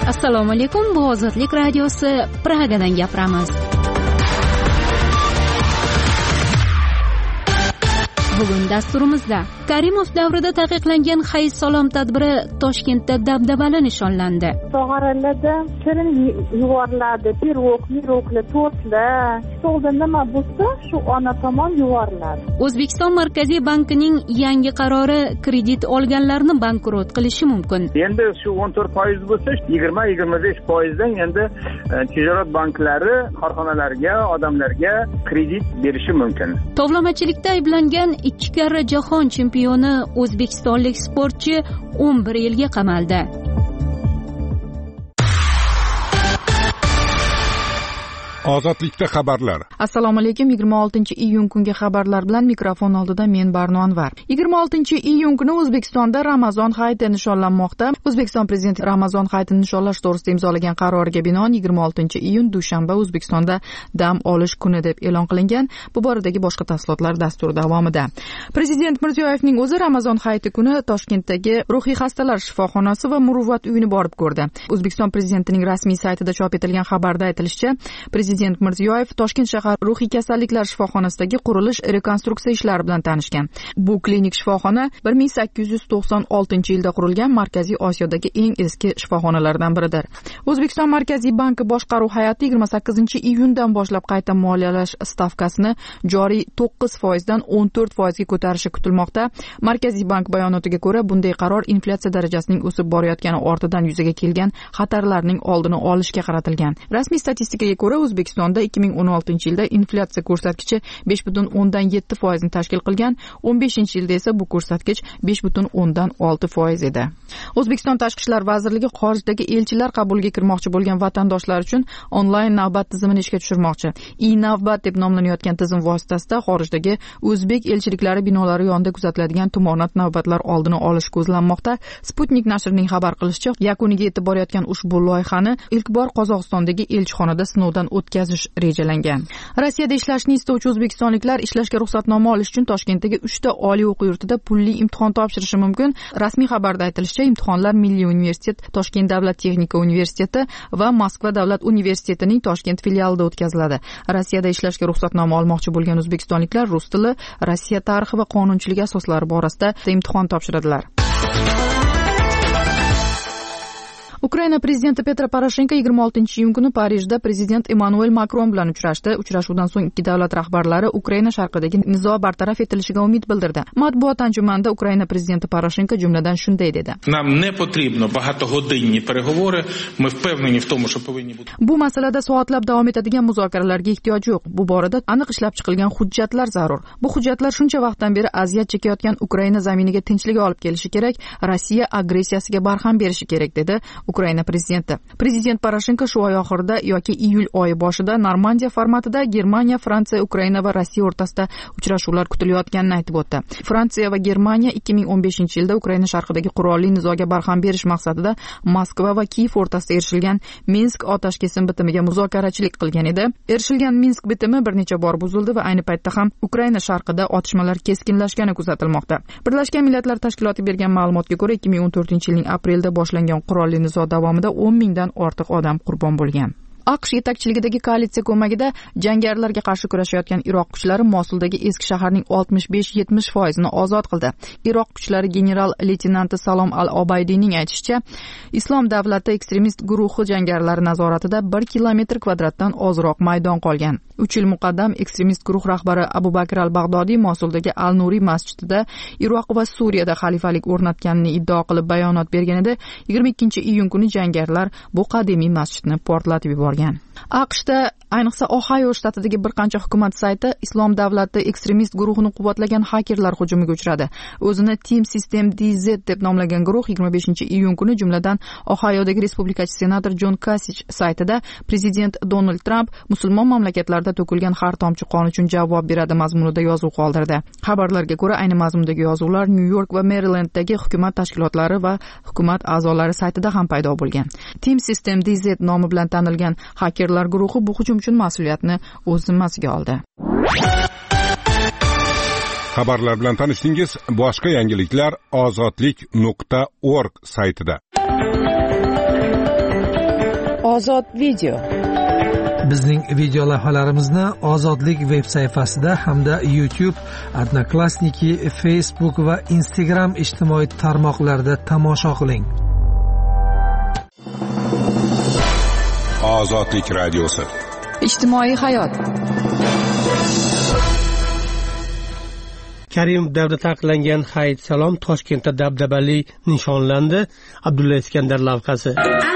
Assalomu alaykum, bu Ozodlik radiosi, Pragadan gapiramiz. Bugun dasturimizda Karimov davrida taqiqlangan hayz salom tadbiri Toshkentda dabdabali nishonlandi. Tog'aralarda shirin yuvoriladi, pirogli, tortlar. Stolda nima bo'lsa, shu ona tomon yuvoriladi. O'zbekiston Markaziy bankining yangi qarori kredit olganlarni bankrot qilishi mumkin. Endi shu 14% bo'lsa, 20-25% dan endi tijorat banklari korxonalarga, odamlarga kredit berishi mumkin. Tovlamachilikda ayblangan 2 karra jahon chempioni o'zbekistonlik sportchi 11 yilga qamaldi. Ozodlikda xabarlar. Assalomu alaykum. 26-iyun kungi xabarlar bilan mikrofon oldida men Barno Anvar. 26-iyun kuni O'zbekistonda Ramazon hayiti nishonlanmoqda. O'zbekiston prezidenti Ramazon hayitini nishonlash to'g'risida imzolagan qaroriga binoan 26-iyun dushanba O'zbekistonda dam olish kuni deb e'lon qilingan. Bu boradagi boshqa tafsilotlar dastur davomida. Prezident Mirziyoyevning o'zi Ramazon hayiti kuni Toshkentdagi ruhiy xastalar shifoxonasi va muruvvat uyini borib ko'rdi. O'zbekiston prezidentining rasmiy saytida chop etilgan xabarda aytilishicha, Prezident Mirziyoyev Toshkent shahar ruhiy kasalliklar shifoxonasidagi qurilish rekonstruksiya ishlari bilan tanishgan. Bu klinik shifoxona 1896-yilda qurilgan Markaziy Osiyodagi eng eski shifoxonalardan biridir. O'zbekiston Markaziy banki boshqaruv hay'ati 28-iyundan boshlab qayta moliyalash stavkasini joriy 9% dan 14% ga ko'tarishi kutilmoqda. Markaziy bank bayonotiga ko'ra, bunday qaror inflyatsiya darajasining o'sib borayotgani ortidan yuzaga kelgan xatarlarning oldini olishga qaratilgan. Rasmiy statistikaga ko'ra, O'zbekistonda 2016-yilda inflyatsiya ko'rsatkichi 5.7% ni tashkil qilgan, 15-yilda esa bu ko'rsatkich 5.6% edi. O'zbekiston Tashqi ishlar vazirligi xorijdagi elchilar qabuliga kirmoqchi bo'lgan vatandoshlar uchun onlayn navbat tizimini ishga tushirmoqchi. E-navbat deb nomlanayotgan tizim vositasida xorijdagi o'zbek elchiliklari binolari yonida kuzatiladigan tumonat navbatlar oldini olish ko'zlanmoqda. Sputnik nashrining xabar qilishicha, yakuniga yetib borayotgan ushbu loyihani ilk bor Qozog'istondagi elchixonada sinovdan o'tkazish rejalangan. Rossiyada ishlashni istovchi o'zbekistonliklar ishlashga ruxsatnoma olish uchun Toshkentdagi 3 ta oliy o'quv yurtida pulli imtihon topshirishi mumkin. Rasmiy xabarda aytilishicha, imtihonlar Milliy universitet, Toshkent davlat texnika universiteti va Moskva davlat universitetining Toshkent filialida o'tkaziladi. Rossiyada ishlashga ruxsatnoma olmoqchi bo'lgan o'zbekistonliklar rus tili, Rossiya tarixi va qonunchiligi asoslari borasida imtihon topshiradilar. Ukraina prezidenti Petro Poroshenko 26-iyun kuni Parijda prezident Emmanuel Makron bilan uchrashdi. Uchrashuvdan so'ng ikki davlat rahbarlari Ukraina sharqidagi nizo bartaraf etilishiga umid bildirdi. Matbuot anjumanida Ukraina prezidenti Poroshenko jumladan shunday dedi: "Нам не потрібно багатогодинні переговори. Ми впевнені в тому, що повинні бути." Bu masalada soatlab davom etadigan muzokaralarga ehtiyoj yo'q. Bu borada aniq ishlab chiqilgan hujjatlar zarur. Bu hujjatlar shuncha vaqtdan beri aziyat chekayotgan Ukraina zaminiga tinchlik olib kelishi kerak, Rossiya agressiyasiga barham berishi kerak dedi Ukraina prezidenti. Prezident Poroshenko shu oy oxirida yoki iyul oyi boshida Normandiya formatida Germaniya, Fransiya, Ukraina va Rossiya o'rtasida uchrashuvlar kutilayotganini aytib o'tdi. Fransiya va Germaniya 2015-yilda Ukraina sharqidagi qurolli nizoga barham berish maqsadida Moskva va Kiyev o'rtasida erishilgan Minsk otashkesim bitimiga muzokarachilik qilgan edi. Erishilgan Minsk bitimi bir necha bor buzildi va ayni paytda ham Ukraina sharqida otishmalar keskinlashgani kuzatilmoqda. Birlashgan Millatlar Tashkiloti bergan ma'lumotga ko'ra, 2014-yilning aprelida boshlangan qurolli nizo davomida 10 mingdan ortiq odam qurbon bo'lgan. AQSh yetakchiligidagi koalitsiya ko'magida jangarilarga qarshi kurashayotgan Iroq kuchlari Mosuldagi eski shaharning 65-70% ni ozod qildi. Iroq kuchlari general-leytenanti Salom al-Obaydiyning aytishicha, Islom davlati ekstremist guruhi jangarilari nazoratida 1 kilometr kvadratdan ozroq maydon qolgan. 3 yil muqaddam ekstremist guruh rahbari Abu Bakr al-Bag'dodiy Mosuldagi Al-Nuri masjidida Iroq va Suriyada xalifalik o'rnatganini iddao qilib bayonot bergan edi. 22-iyun kuni jangarilar bu qadimiy masjidni portlatib yuborgan. AQShda ayniqsa Ohio shtatidagi bir qancha hukumat sayti Islom davlati ekstremist guruhini quvvatlagan hakerlar hujumiga uchradi. O'zini Team System DZ deb nomlagan guruh 25-iyun kuni jumladan Ohiodagi respublikachi senator Jon Kasich saytida prezident Donald Trump musulmon mamlakatlarda to'kilgan har tomchi qon uchun javob beradi mazmunida yozuv qoldirdi. Xabarlarga ko'ra, ayni mazmundagi yozuvlar New York va Marylanddagi hukumat tashkilotlari va hukumat a'zolari saytida ham paydo bo'lgan. Team System DZ nomi bilan tanilgan hakerlar guruhi bu hujum uchun mas'uliyatni o'z zimmasiga oldi. Xabarlar bilan tanishdingiz. Boshqa yangiliklar ozodlik.org saytida. Ozod video. Bizning video lavhalarimizni Ozodlik veb sayfasida hamda YouTube, Odnoklassniki, Facebook va Instagram ijtimoiy tarmoqlarida tomosha qiling. Ozodlik radiosi. Ijtimoiy hayot. Karimov davrida taqiqlangan Hayit salom Toshkentda dabdabali nishonlandi. Abdulla Iskandar lavhasi.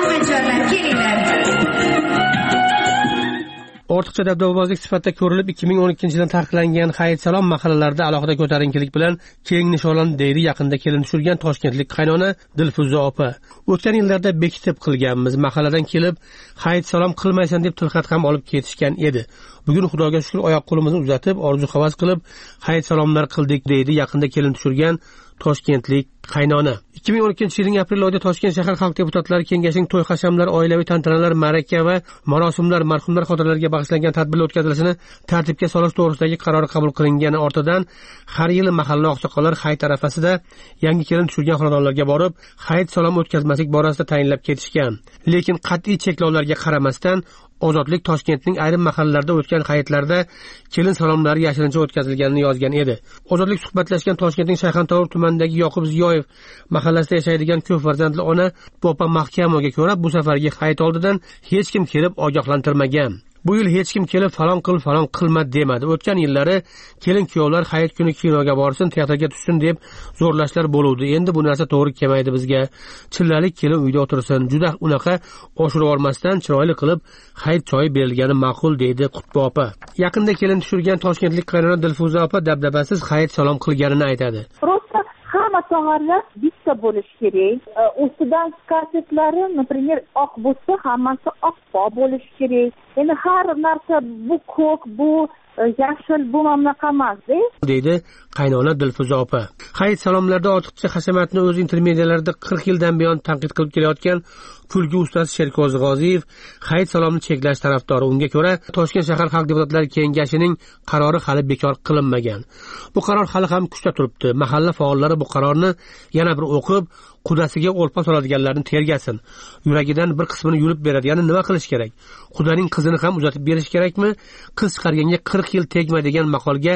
Ortiqcha dabdababozlik sifatida ko'rilib 2012-yilda taqiqlangan Hayit salom mahallalarda alohida ko'tarinkilik bilan keng nishonlandi deydi yaqinda kelin tushirgan toshkentlik qaynona Dilfuza opa. O'tgan yillarda bekitib qilganmiz. Mahalladan kelib Hayit salom qilmaysan deb tilxat ham olib ketishgan edi. Bugun Xudoga shukr oyoq qo'limizni uzatib, orzu havas qilib Hayit salomlar qildik deydi yaqinda kelin tushirgan toshkentlik qaynona. 2012-yilning aprel oyida Toshkent shahar xalq deputatlari kengashining to'y hashamlar, oilaviy tantanalar, ma'raka va marosimlar, marhumlar xotiralariga bag'ishlangan tadbirlar o'tkazilishini tartibga solish to'g'risidagi qarori qabul qilingani ortidan har yili mahalla oqsoqollar Hayit arafasida yangi kelin tushirgan xonadonlarga borib, Hayit salom o'tkazmaslik borasida tayinlab ketishgan. Lekin qat'iy cheklovlarga qaramasdan Ozodlik Toshkentning ayrim mahallalarida o'tgan hayitlarda kelin salomlari yashirincha o'tkazilganini yozgan edi. Ozodlik suhbatlashgan Toshkentning Shayxontohur tumanidagi Yoqub Ziyoyev mahallasida yashaydigan ko'p farzandli ona Bopa Mahkamoga ko'ra bu safargi hayit oldidan hech kim kelib ogohlantirmagan. Bu yil hech kim kelib falon qilma demadi. O'tgan yillari kelin kuyovlar hayit kuni kinoga borsin, teatrga tushsin deb zo'rlashlar bo'luvdi. Endi bu narsa to'g'ri kelmaydi bizga. Chillalik kelin uyda o'tirsin. Juda unaqa oshirib olmasdan chiroyli qilib hayit choyi berilgani ma'qul deydi Qutbi opa. Yaqinda kelin tushirgan toshkentlik qaynona Dilfuza opa dabdabasiz hayit salom qilganini aytadi. Hamma tog'orlar bitta bo'lishi kerak. Ustidan skasetlari, например, oq bo'lsa, hammasi oq bo'lishi kerak. Endi har narsa bu ko'k, bu yashil, bu mamlaqa emas, deydi qaynona Dilfuza opa. Hayit salomlarda ortiqcha hashamatni o'z intermediyalarida 40 yildan buyon tanqid qilib kelayotgan kulgi ustasi Sherko'z G'oziyev hayit salomni cheklash tarafdori. Unga ko'ra, Toshkent shahar xalq deputatlari kengashining qarori hali bekor qilinmagan. Bu qaror hali ham kuchda turibdi. Mahalla faollari bu qarorni yana bir o'qib, qudasiga o'lpa soladiganlarni tergasin. Yuragidan bir qismini yulib beradi. Yana nima qilish kerak? Qudaning qizini ham uzatib berish kerakmi? Qiz chiqarganga 40 yil tegma degan maqolga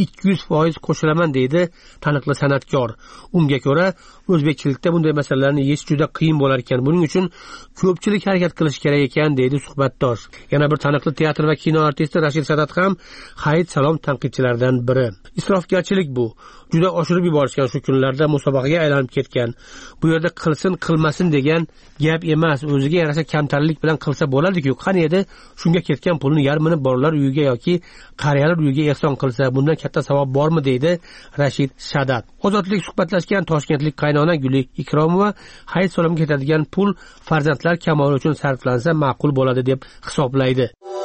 200% qo'shilaman deydi taniqli san'atkor. Unga ko'ra, o'zbekchilikda bunday masalalarni yechish juda qiyin bo'lar ekan. Buning uchun ko'pchilik harakat qilish kerak ekan deydi suhbatdosh. Yana bir taniqli teatr va kino artisti Rashid Sadat ham hayit salom tanqidchilaridan biri. Isrofgarchilik bu. Juda oshirib yuborishgan shu kunlarda musobaqaga aylanib ketgan. Bu yerda qilsin, qilmasin degan gap emas. O'ziga yarasha kamtarlik bilan qilsa bo'ladi-ku. Qani edi, shunga ketgan pulni yarmini bolalar uyiga yoki qariyalar uyiga ehson qilsa, bundan katta savob bormi deydi Rashid Sadat. Ozodlik suhbatlashgan toshkentlik qaynona Guli Ikromova hayit salomga ketadigan pul farzandlar kamoli uchun sarflansa ma'qul bo'ladi deb hisoblaydi.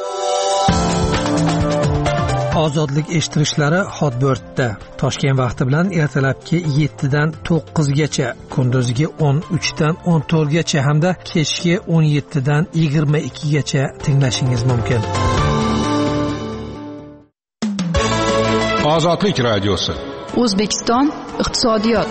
Ozodlik eshittirishlari Hotbirdda Toshkent vaqti bilan ertalabki 7 dan 9 gacha, kunduziga 13 dan 14 gacha hamda kechki 17 dan 22 gacha tinglashingiz mumkin. Ozodlik radiosi. O'zbekiston iqtisodiyot.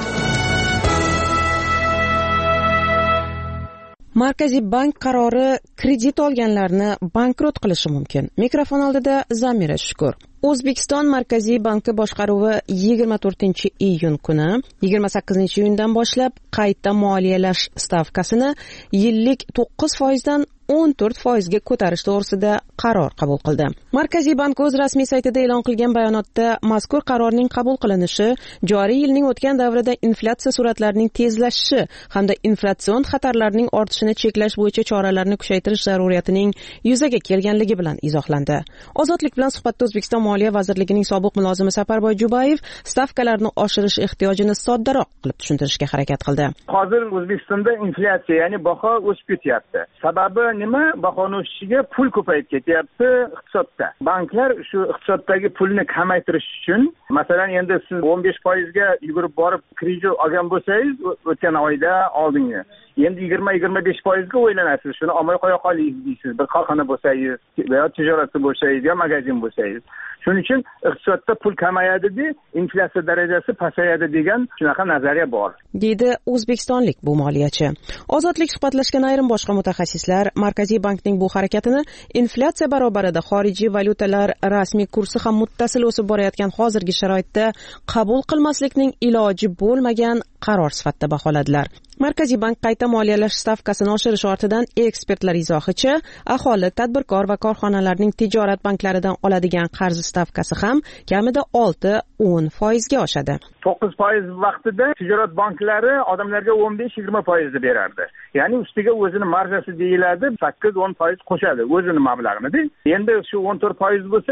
Markaziy bank qarori kredit olganlarni bankrot qilishi mumkin. Mikrofon oldida Zamira Shukur. O'zbekiston Markaziy banki boshqaruvi 24-iyun kuni 28-iyundan boshlab qayta moliyalash stavkasini yillik 9% dan 14% ga ko'tarish to'g'risida qaror qabul qildi. Markaziy bank o'z rasmiy saytida e'lon qilgan bayonotda mazkur qarorning qabul qilinishi joriy yilning o'tgan davrida inflyatsiya sur'atlarining tezlashishi hamda inflatsion xatarlarning ortishini cheklash bo'yicha choralarni kuchaytirish zaruriyatining yuzaga kelganligi bilan izohlandi. Ozodlik bilan suhbatda O'zbekiston Moliya vazirligining sobiq mulozimi Saparboy Jubayev stavkalarni oshirish ehtiyojini soddaroq qilib tushuntirishga harakat qildi. Hozir O'zbekistonda inflyatsiya, ya'ni baho o'sib ketyapti. Sababi nima? Bahoni o'sishiga pul ko'payib ketyapti iqtisodda. Banklar shu iqtisoddagi pulni kamaytirish uchun, masalan, endi siz 15% ga yugurib borib kredit olgan bo'lsangiz, o'tgan oyda oldingi endi 20-25% o'ylanasiz, shuni olmay qo'ya qolaysiz deysiz, bir korxona bo'lsangiz yoki tijoratda bo'lsangiz yoki magazin bo'lsangiz. Shuning uchun iqtisodda pul kamayadi, inflyatsiya darajasi pasayadi degan shunaqa nazariya bor, deydi o'zbekistonlik bu moliyachi. Ozodlik suhbatlashgan ayrim boshqa mutaxassislar Markaziy bankning bu harakatini inflyatsiya barobarida xorijiy valyutalar rasmiy kursi ham muttasil o'sib borayotgan hozirgi sharoitda qabul qilmaslikning iloji bo'lmagan qaror sifatida baholadilar. Markaziy bank qayta moliyalash stavkasini oshirish ortidan ekspertlar izohicha, aholi, tadbirkor va korxonalarning tijorat banklaridan oladigan qarz stavkasi ham kamida 6-10% ga oshadi. 9% vaqtida tijorat banklari odamlarga 15-20% berardi. Ya'ni ustiga o'zini marjasi deyiladi, 8-10% qo'shadi o'zini mablag'ini. Endi shu 14% bo'lsa,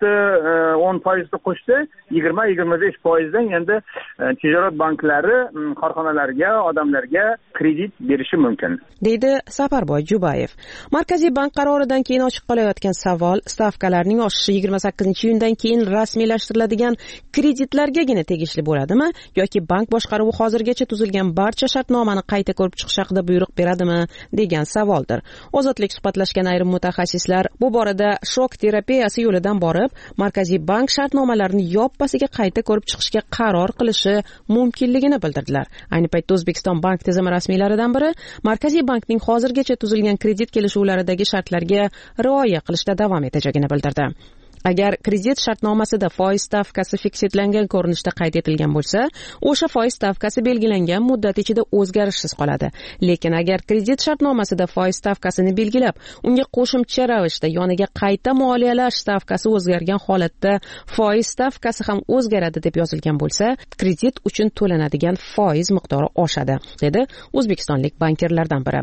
6-10% qo'shsa, 20-25% dan endi tijorat banklari korxonalarga, odamlarga kredit berishi mumkin, deydi Safarboy Jubayev. Markaziy bank qaroridan keyin ochiq qolayotgan savol, stavkalarning oshishi 28-iyundan keyin rasmiylashtiriladigan kreditlargagina tegishli bo'ladimi yoki bank boshqaruvi hozirgacha tuzilgan barcha shartnomani qayta ko'rib chiqish haqida buyruq beradimi degan savoldir. Ozodlik suhbatlashgan ayrim mutaxassislar bu borada shok terapiyasi yo'lidan borib, Markaziy bank shartnomalarini yoppasiga qayta ko'rib chiqishga qaror qilishi mumkinligini bildirdilar. Ayni paytda O'zbekiston bank tizimi rasmiylaridan biri Markaziy bankning hozirgacha tuzilgan kredit kelishuvlaridagi shartlarga rioya qilishda davom etajagini bildirdi. Agar kredit shartnomasida foiz stavkasi fikslangan ko'rinishda qayd etilgan bo'lsa, o'sha foiz stavkasi belgilangan muddat ichida o'zgarishsiz qoladi. Lekin agar kredit shartnomasida foiz stavkasini belgilab, unga qo'shimcha ravishda yoniga qayta moliyalash stavkasi o'zgargan holatda foiz stavkasi ham o'zgaradi deb yozilgan bo'lsa, kredit uchun to'lanadigan foiz miqdori oshadi, dedi o'zbekistonlik bankirlardan biri.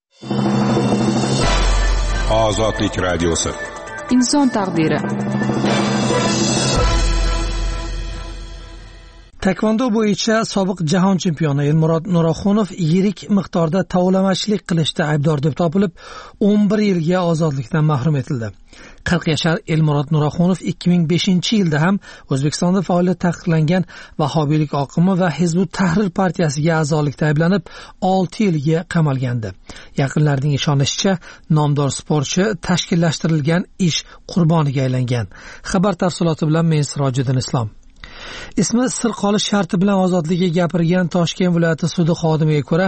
Ozodlik radiosi. Inson taqdiri. Taekvondo bo'yicha sobiq jahon chempioni Elmurod Nuraxonov yirik miqdorda tovlamachilik qilishda aybdor deb topilib, 11 yilga ozodlikdan mahrum etildi. 40 yashar Elmurod Nuraxonov 2005-yilda ham O'zbekistonda faoliyat taqiqlangan vahobiylik oqimi va Hizbut Tahrir partiyasiga a'zolikda ayblanib 6 yilga qamalgandi. Yaqinlarning ishonishicha, nomdor sportchi tashkillashtirilgan ish qurboniga aylangan. Xabar tafsiloti bilan men Sirojiddin Islom. Ismi sir qolish sharti bilan ozodlikka gapirgan Toshkent viloyati sudi xodimiga ko'ra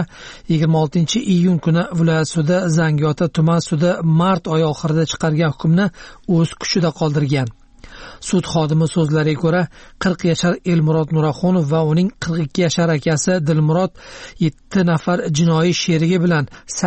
26-iyun kuni viloyat sudi Zangiota tuman sudi mart oyi oxirida chiqargan hukmni o'z kuchida qoldirgan. Sud xodimi so'zlariga ko'ra 40 yashar Elmurod Nuraxonov va uning 42 yashar akasi Dilmurod 7 nafar jinoiy sherigi bilan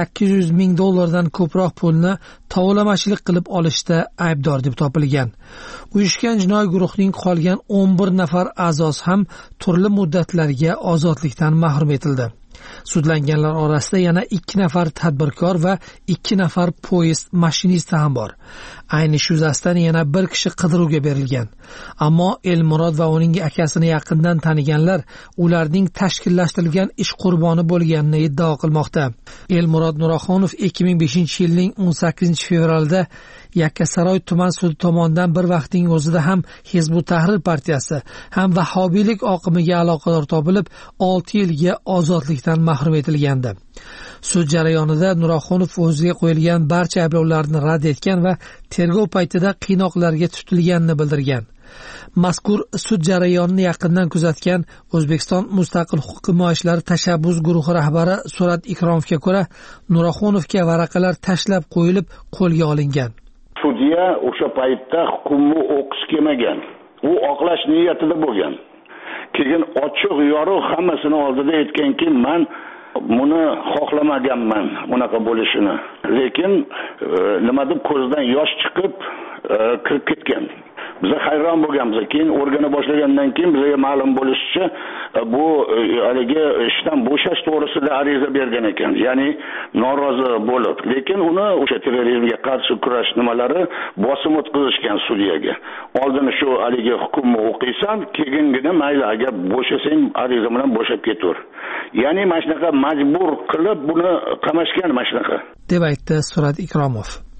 $800,000 dan ko'proq pulni tovlamachilik qilib olishda aybdor deb topilgan. Uyushgan jinoiy guruhning qolgan 11 nafar a'zosi ham turli muddatlarga ozodlikdan mahrum etildi. Sudlanganlar orasida yana 2 nafar tadbirkor va 2 nafar poyezd mashinisti ham bor. Ayni shu yuzasidan yana bir kishi qidiruvga berilgan. Ammo Elmurod va uning akasini yaqindan taniganlar ularning tashkillashtirilgan ish qurboni bo'lganini iddao qilmoqda. Elmurod Nuraxonov 2005-yilning 18-fevralida Yakkasaroy tuman sudi tomonidan bir vaqtning o'zida ham Hizbut Tahrir partiyasi ham vahobiylik oqimiga aloqador topilib 6 yilga ozodlikdan mahrum etilgandi. Sud jarayonida Nuraxonov o'ziga qo'yilgan barcha ayblovlarni rad etgan va tergov paytida qiynoqlarga tutilganini bildirgan. Mazkur sud jarayonini yaqindan kuzatgan O'zbekiston Mustaqil huquq himoyachilari tashabbus guruhi rahbari Surat Ikromovga ko'ra, Nuraxonovga varaqalar tashlab qo'yilib qo'lga olingan. Sudya o'sha paytda hukmni o'qish kelmagan. U oqlash niyatida bo'lgan. Keyin ochiq yorug' hammasini oldida aytganki, men buni xohlamaganman, bunaqa bo'lishini. Lekin nima deb ko'zdan yosh chiqib kirib ketgan. Biz hayron bo'lganmiz. Keyin o'rgana boshlagandan keyin bizga ma'lum bo'lishicha, bu haligi ishdan bo'shash to'g'risida ariza bergan ekan. Ya'ni norozi bo'lib, lekin uni o'sha terrorizmga qarshi kurash nimalari bosim o'tkazishgan sudyaga. Oldin shu haligi hukmni o'qiysan, keyingina mayli agar bo'shasang ariza bilan bo'shab ketaver. Ya'ni mana shunaqa majbur qilib buni qamashgan mana shunaqa. deb aytdi Surat Ikromov.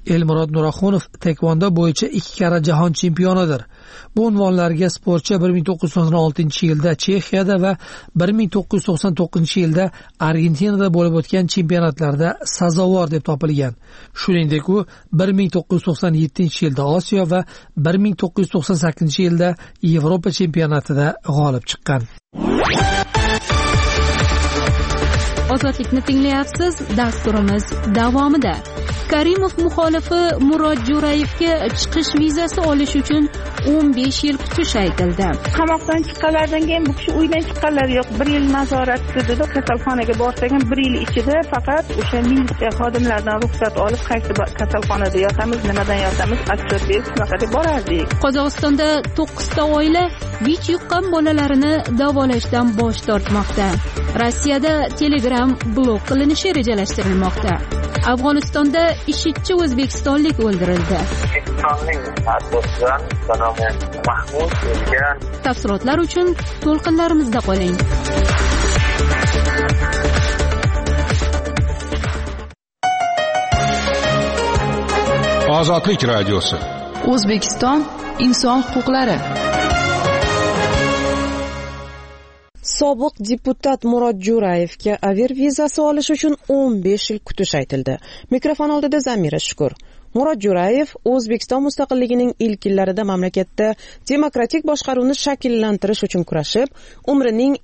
Elmurod Nuraxunov taekvondo bo'yicha 2 karra jahon chempionidir. Bu unvonlarga sportchi 1996-yilda Chexiyada va 1999-yilda Argentinada bo'lib o'tgan chempionatlarda sazovor deb topilgan. Shuningdek, u 1997-yilda Osiyo va 1998-yilda Yevropa chempionatida g'olib chiqqan. Ozodlikni tinglayapsiz, dasturimiz davomida. Karimov muxolifi Murod Jo'rayevga chiqish vizasi olish uchun 15 yil kutish aytildi. Qamoqdan chiqqanlardan keyin bu kishi uydan chiqqanlari yo'q. 1 yil nazoratda dedi. Kasalxonaga borsak ham 1 yil ichida faqat o'sha militsiya xodimlaridan ruxsat olib, qaysi kasalxonada yotamiz, nimadan yotamiz, atchot berib shunaqa deb borardik. Qozog'istonda 9 ta oila bich yuqqan bolalarini davolashdan bosh tortmoqda. Rossiyada Telegram blok qilinishi rejalashtirilmoqda. Afg'onistonda IShIDchi o'zbekistonlik o'ldirildi. Tafsilotlar uchun to'lqinlarimizda qoling. Ozodlik radiosi. O'zbekiston inson huquqlari. Sobiq deputat Murod Jo'rayevga aviar vizasi olish uchun 15 yil kutish aytildi. Mikrofon oldida Zamira Shukur. Murod Jo'rayev O'zbekiston mustaqilligining ilk yillarida mamlakatda demokratik boshqaruvni shakllantirish uchun kurashib, umrining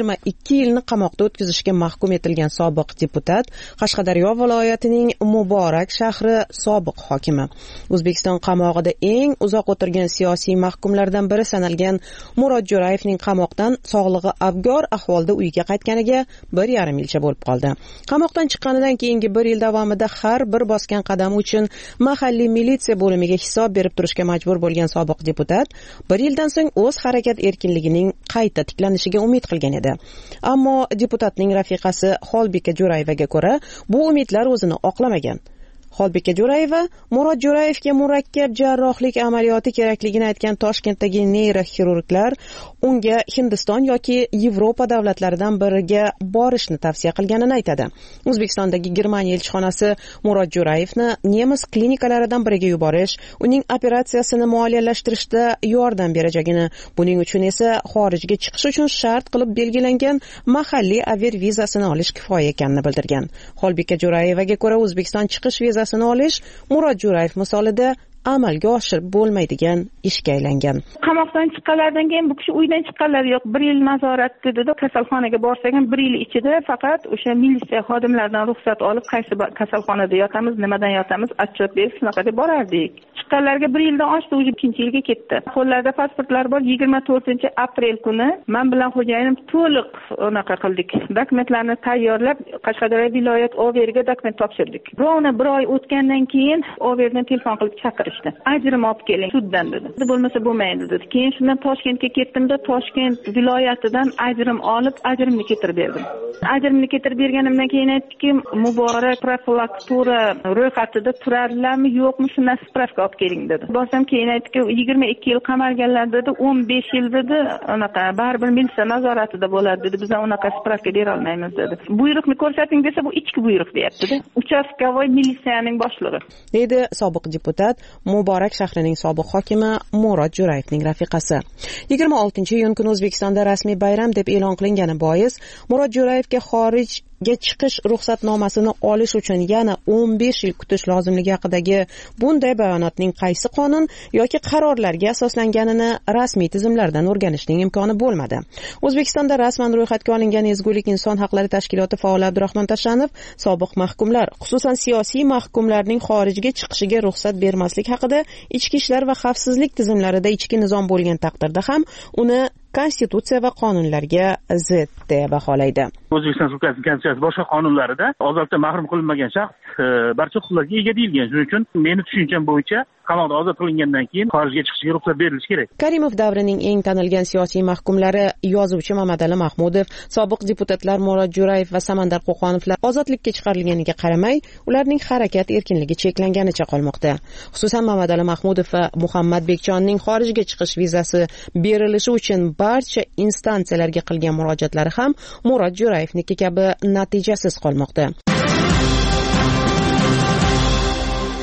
22 yilni qamoqda o'tkazishga mahkum etilgan sobiq deputat, Qashqadaryo viloyatining Muborak shahri sobiq hokimi. O'zbekiston qamog'ida eng uzoq o'tirgan siyosiy mahkumlardan biri sanalgan Murod Jo'rayevning qamoqdan sog'lig'i abgor ahvolda uyiga qaytganiga 1,5 yilcha bo'lib qoldi. Qamoqdan chiqqanidan keyingi 1 yil davomida har bir bosgan qadami uchun mahalliy militsiya bo'limiga hisob berib turishga majbur bo'lgan sobiq deputat 1 yildan so'ng o'z harakat erkinligining qayta tiklanishiga umid qilgan edi. Ammo deputatning rafiqasi Xolbika Jo'rayevaga ko'ra, bu umidlar o'zini oqlamagan. Xolbika Jo'rayeva Murod Jo'rayevga murakkab jarrohlik amaliyoti kerakligini aytgan Toshkentdagi neyroxirurglar unga Hindiston yoki Yevropa davlatlaridan biriga borishni tavsiya qilganini aytadi. O'zbekistondagi Germaniya elchixonasi Murod Jo'rayevni nemis klinikalaridan biriga yuborish, uning operatsiyasini moliyalashtirishda yordam berajagini, buning uchun esa xorijga chiqish uchun shart qilib belgilangan mahalliy aviar vizasini olish kifoya ekanini bildirgan. Xolbika Jo'rayevaga ko'ra, O'zbekiston chiqish vizasini olish Murod Jo'rayev misolida amalga oshirib bo'lmaydigan ishga aylangan. Qamoqdan chiqqanlardan keyin bu kishi uydan chiqqanlari yo'q. 1 yil nazoratda dedi. Kasalxonaga borsak ham 1 yil ichida faqat o'sha militsiya xodimlaridan ruxsat olib, qaysi kasalxonada yotamiz, nimadan yotamiz, atchot berib shunaqa deb borardik. Chiqqanlarga 1 yildan oshdi, o'zi 2-yilga ketdi. Qo'llarida pasportlar bor. 24-aprel kuni men bilan xo'jayinim to'liq unaqa qildik. Dokumentlarni tayyorlab, Qashqadaryo viloyat OVRga dokument topshirdik. Birovni 1 oy o'tgandan keyin OVRdan telefon qilib chaqirdi. Ajrim olib keling suddan dedi. Bo'lmasa bo'lmaydi dedi. Keyin shundan Toshkentga ketdim-da, Toshkent viloyatidan ajrim olib, ajrimni keltirib berdim. Ajrimni keltirib berganimdan keyin aytdiki, Muborak profilaktura ro'yxatida turadilarmi, yo'qmi, shuni spravka olib keling dedi. Borsam keyin aytdiki, 22 yil qamalganlar dedi, 15 yil dedi, unaqa baribir militsiya nazoratida bo'ladi dedi. Biz unaqa spravka bera olmaymiz dedi. Buyruqni ko'rsating desa, bu ichki buyruq deyapti-da. Uchastkavoy militsiyaning boshlig'i. Dedi sobiq deputat Muborak shahrining sobiq hokimi Murod Jo'rayevning rafiqasi. 26-iyun kuni O'zbekistonda rasmiy bayram deb e'lon qilingani bois, Murod Jo'rayevga xorijga chiqish ruxsatnomasini olish uchun yana 15 yil kutish lozimligi haqidagi bunday bayonotning qaysi qonun yoki qarorlarga asoslanganini rasmiy tizimlardan o'rganishning imkoni bo'lmadi. O'zbekistonda rasman ro'yxatga olingan Ezgulik inson haqlari tashkiloti faoli Abdurahmon Tashanov sobiq mahkumlar, xususan siyosiy mahkumlarning xorijga chiqishiga ruxsat bermaslik haqida ichki ishlar va xavfsizlik tizimlarida ichki nizom bo'lgan taqdirda ham uni konstitutsiya va qonunlarga zid deb baholaydi. O'zbekiston Respublikasining konstitutsiyasi boshqa qonunlarida ozodlikdan mahrum qilinmagan shaxs barcha huquqlarga ega deyilgan. Shuning uchun meni tushuncham bo'yicha qamoqdan ozod qilingandan keyin xorijga chiqishga ruxsat berilishi kerak. Karimov davrining eng tanilgan siyosiy mahkumlari yozuvchi Mamadali Mahmudov, sobiq deputatlar Murod Jo'rayev va Samandar Qo'qonovlar ozodlikka chiqarilganiga qaramay, ularning harakat erkinligi cheklanganicha qolmoqda. Xususan Mamadali Mahmudov va Muhammad Bekjonning xorijga chiqish vizasi berilishi uchun barcha instansiyalarga qilgan murojaatlari ham Murod Jo'rayevniki kabi natijasiz qolmoqda.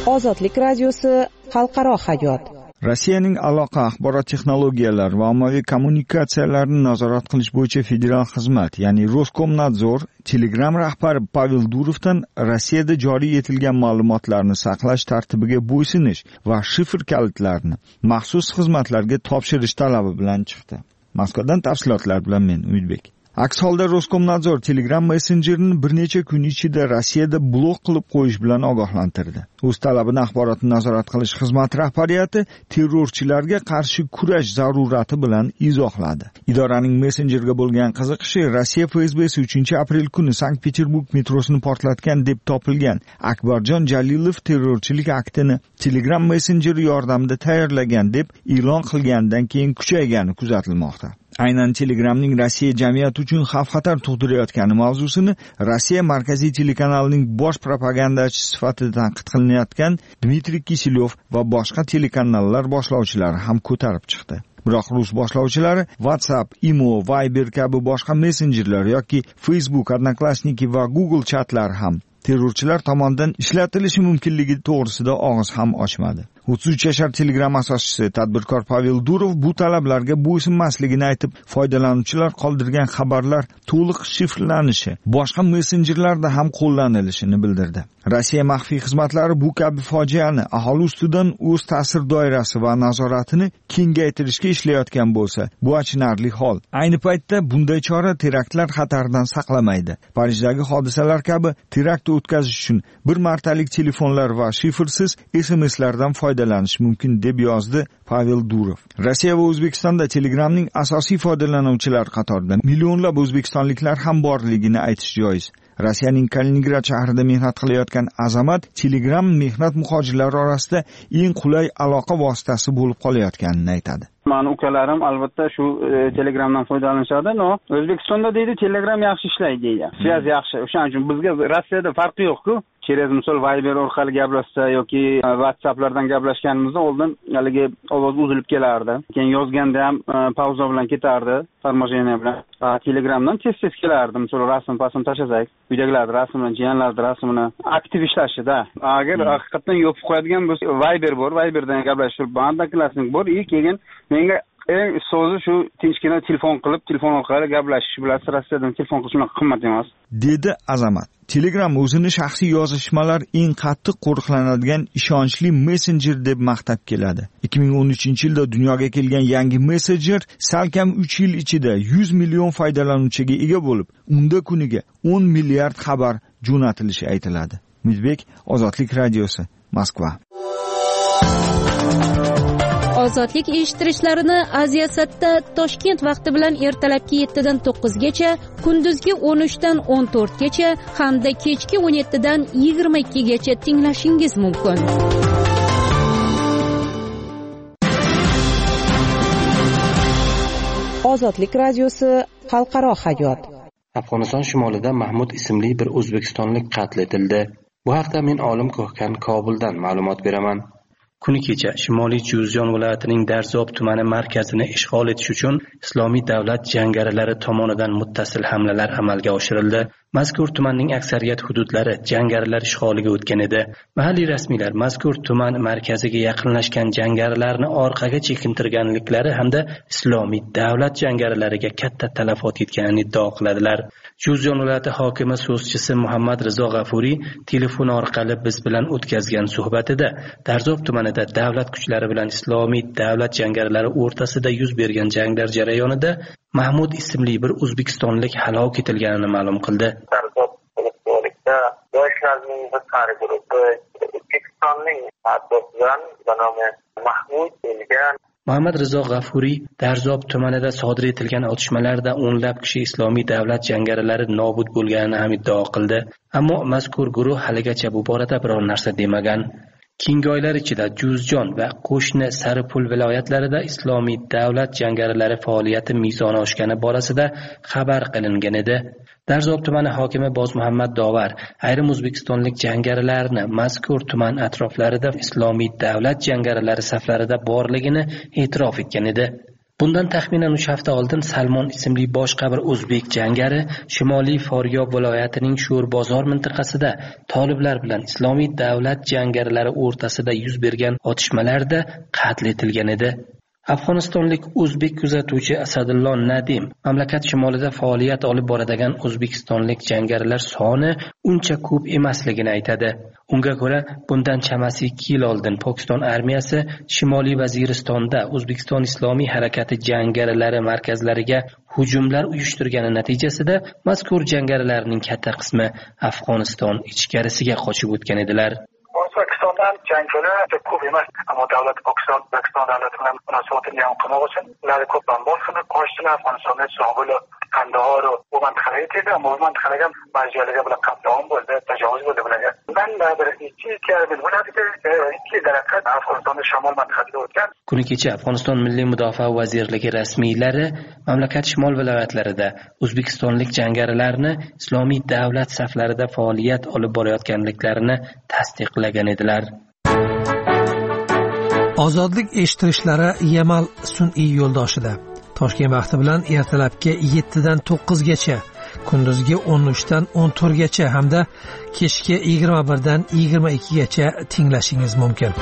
Ozodlik radiosi xalqaro hayot. Rossiyaning aloqa, axborot texnologiyalari va ommaviy kommunikatsiyalarni nazorat qilish bo'yicha federal xizmat, ya'ni Roskomnadzor, Telegram rahbari Pavel Durovdan Rossiyada joriy etilgan ma'lumotlarni saqlash tartibiga bo'ysunish va shifr kalitlarni maxsus xizmatlarga topshirish talabi bilan chiqdi. Moskvadan tafsilotlar bilan men Umidbek. Aks holda Roskomnadzor Telegram messenjerini bir necha kun ichida Rossiyada blok qilib qo'yish bilan ogohlantirdi. O'z talabini axborotni nazorat qilish xizmati rahbariyati terrorchilarga qarshi kurash zarurati bilan izohladi. Idoraning messenjerga bo'lgan qiziqishi Rossiya FSBsi 3-aprel kuni Sankt-Peterburg metrosini portlatgan deb topilgan Akbarjon Jalilov terrorchilik aktini Telegram messenjeri yordamida tayyorlagan deb e'lon qilgandan keyin kuchaygani kuzatilmoqda. Aynan Telegramning Rossiya jamiyati uchun xavf-xatar tug'dirayotgani mavzusini Rossiya markaziy telekanalining bosh propagandachisi sifatida tanqid qilinayotgan Dmitriy Kiselov va boshqa telekanallar boshlovchilari ham ko'tarib chiqdi. Biroq rus boshlovchilari WhatsApp, Imo, Viber kabi boshqa messenjerlar yoki Facebook, Odnoklassniki va Google chatlari ham terrorchilar tomonidan ishlatilishi mumkinligi to'g'risida og'iz ham ochmadi. 33 yashar Telegram asoschisi tadbirkor Pavel Durov bu talablarga bo'ysunmasligini aytib, foydalanuvchilar qoldirgan xabarlar to'liq shifrlanishi, boshqa messenjerlarda ham qo'llanilishini bildirdi. Rossiya maxfiy xizmatlari bu kabi fojiani aholi ustidan o'z ta'sir doirasi va nazoratini kengaytirishga ishlayotgan bo'lsa, bu achinarli hol. Ayni paytda bunday chora teraktlar xataridan saqlamaydi. Parijdagi hodisalar kabi terakt o'tkazish uchun bir martalik telefonlar va shifrsiz SMSlardan foydalanish mumkin deb yozdi Pavel Durov. Rossiya va O'zbekistonda Telegramning asosiy foydalanuvchilari qatorida millionlab o'zbekistonliklar ham borligini aytish joiz. Rossiyaning Kaliningrad shahrida mehnat qilayotgan Azamat Telegram mehnat muhojirlari orasida eng qulay aloqa vositasi bo'lib qolayotganini aytadi. Mani ukalarim albatta shu Telegramdan foydalanishadi, no O'zbekistonda deydi Telegram yaxshi ishlaydi deydi. Svязь yaxshi. O'shaning uchun bizga Rossiyada farqi yo'q-ku. Kerak misol Viber orqali gaplashsa yoki WhatsApplardan gaplashganimizda oldin haligi ovoz uzilib kelardi. Keyin yozganda ham pauza bilan ketardi, formatjeniya bilan. Telegramdan tez-tez kelardi. Misol rasm tashlasak, uydagilarning rasmini, jiyanlarning rasmini aktiv ishlashida. Agar haqiqatan yopib qo'yadigan bo'lsa, Viber bor, Viberdan gaplashib, bandaklassing bor, keyin menga so'zi shu tinchgina telefon qilib, telefon orqali gaplashish bilan Rossiyadan telefon qilish qimmat emas, dedi Azamat. Telegram o'zini shaxsiy yozishmalar eng qattiq qo'riqlanadigan ishonchli messenjer deb maqtab keladi. 2013-yilda dunyoga kelgan yangi messenjer salkam 3 yil ichida 100 million foydalanuvchiga ega bo'lib, unda kuniga 10 milliard xabar jo'natilishi aytiladi. Umidbek, Ozodlik radiosi, Moskva. Ozodlik eshittirishlarini Aziya-Satda Toshkent vaqti bilan ertalabki 7 dan 9 gacha, kunduzgi 13 dan 14 gacha hamda kechki 17 dan 22 gacha tinglashingiz mumkin. Ozodlik radiosi xalqaro hayot. Afg'oniston shimolida Mahmud ismli bir o'zbekistonlik qatl etildi. Bu haqda men Olim Ko'hkan Kobuldan ma'lumot beraman. Kuni kecha Shimoliy Juzjon viloyatining Darzob tumani markazini ishg'ol etish uchun Islomiy davlat jangarilari tomonidan muttasil hamlalar amalga oshirildi. Mazkur tumanning aksariyat hududlari jangarilar ishg'oliga o'tgan edi. Mahalliy rasmiylar mazkur tuman markaziga yaqinlashgan jangarilarni orqaga chekintirganliklari hamda Islomiy davlat jangarilariga katta talafot yetganini iddao qiladilar. Juzjon viloyati hokimi so'zchisi Muhammad Rizo G'afuriy telefon orqali biz bilan o'tkazgan suhbatida Darzob tumanida davlat kuchlari bilan Islomiy davlat jangarilari o'rtasida yuz bergan janglar jarayonida Mahmud ismli bir o'zbekistonlik halok etilganini ma'lum qildi. Darzob viloyatida yoshlarning bir qari guruhi O'zbekistonning ta'sisidan janobi Mahmud bo'lgan. Muhammad Rizo G'afuriy Darzob tumanida sodir etilgan otishmalarda o'nlab kishi Islomiy davlat jangarilari nobud bo'lganini ham iddao qildi. Ammo mazkur guruh haligacha bu borada biror narsa demagan. Keyingi oylar ichida Juzjon va qo'shni Saripul viloyatlarida Islomiy davlat jangarilari faoliyati mezoni oshgani borasida xabar qilingan edi. Darzob tumani hokimi Boz Muhammad Dovar ayrim o'zbekistonlik jangarilarni mazkur tuman atroflarida Islomiy davlat jangarilari saflarida borligini e'tirof etgan edi. Bundan taxminan 3 hafta oldin Salmon ismli boshqa bir o'zbek jangari Shimoliy Foryob viloyatining Sho'rbozor mintaqasida toliblar bilan Islomiy davlat jangarilari o'rtasida yuz bergan otishmalarda qatl etilgan edi. Afg'onistonlik o'zbek kuzatuvchi Asadullo Nadim mamlakat shimolida faoliyat olib boradigan o'zbekistonlik jangarilar soni uncha ko'p emasligini aytadi. Unga ko'ra, bundan chamasi 2 yil oldin Pokiston armiyasi Shimoliy Vaziristonda O'zbekiston Islomiy harakati jangarilari markazlariga hujumlar uyushtirgani natijasida mazkur jangarilarning katta qismi Afg'oniston ichkarisiga qochib o'tgan edilar. O'zbekistondan jangchilar ko'p emas, ammo davlat Pokiston davlati bilan munosabatni yangi qilmoq uchun ular ko'p bo'lib qochdilar. Afg'onistonda Sobul, Qandahor bu mintaqalarga edi, ammo bu mintaqalarga ba'zi joylarga bilan qatnov bo'ldi, tajovuz bo'ldi bularga. Banda bir 2 darakat Afg'onistonda shamol mintaqasiga o'tgan. Kuni kecha Afg'oniston Milliy mudofaa vazirligi rasmiylari mamlakat shimol viloyatlarida o'zbekistonlik jangarilarni Islomiy davlat saflarida faoliyat olib borayotganliklarini tasdiqlagan edilar. Ozodlik eshittirishlari Yamal sun'iy yo'ldoshida Toshkent vaqti bilan ertalabki 7 dan 9 gacha, kunduzgi 13 dan 14 gacha hamda kechki 21 dan 22 gacha tinglashingiz mumkin.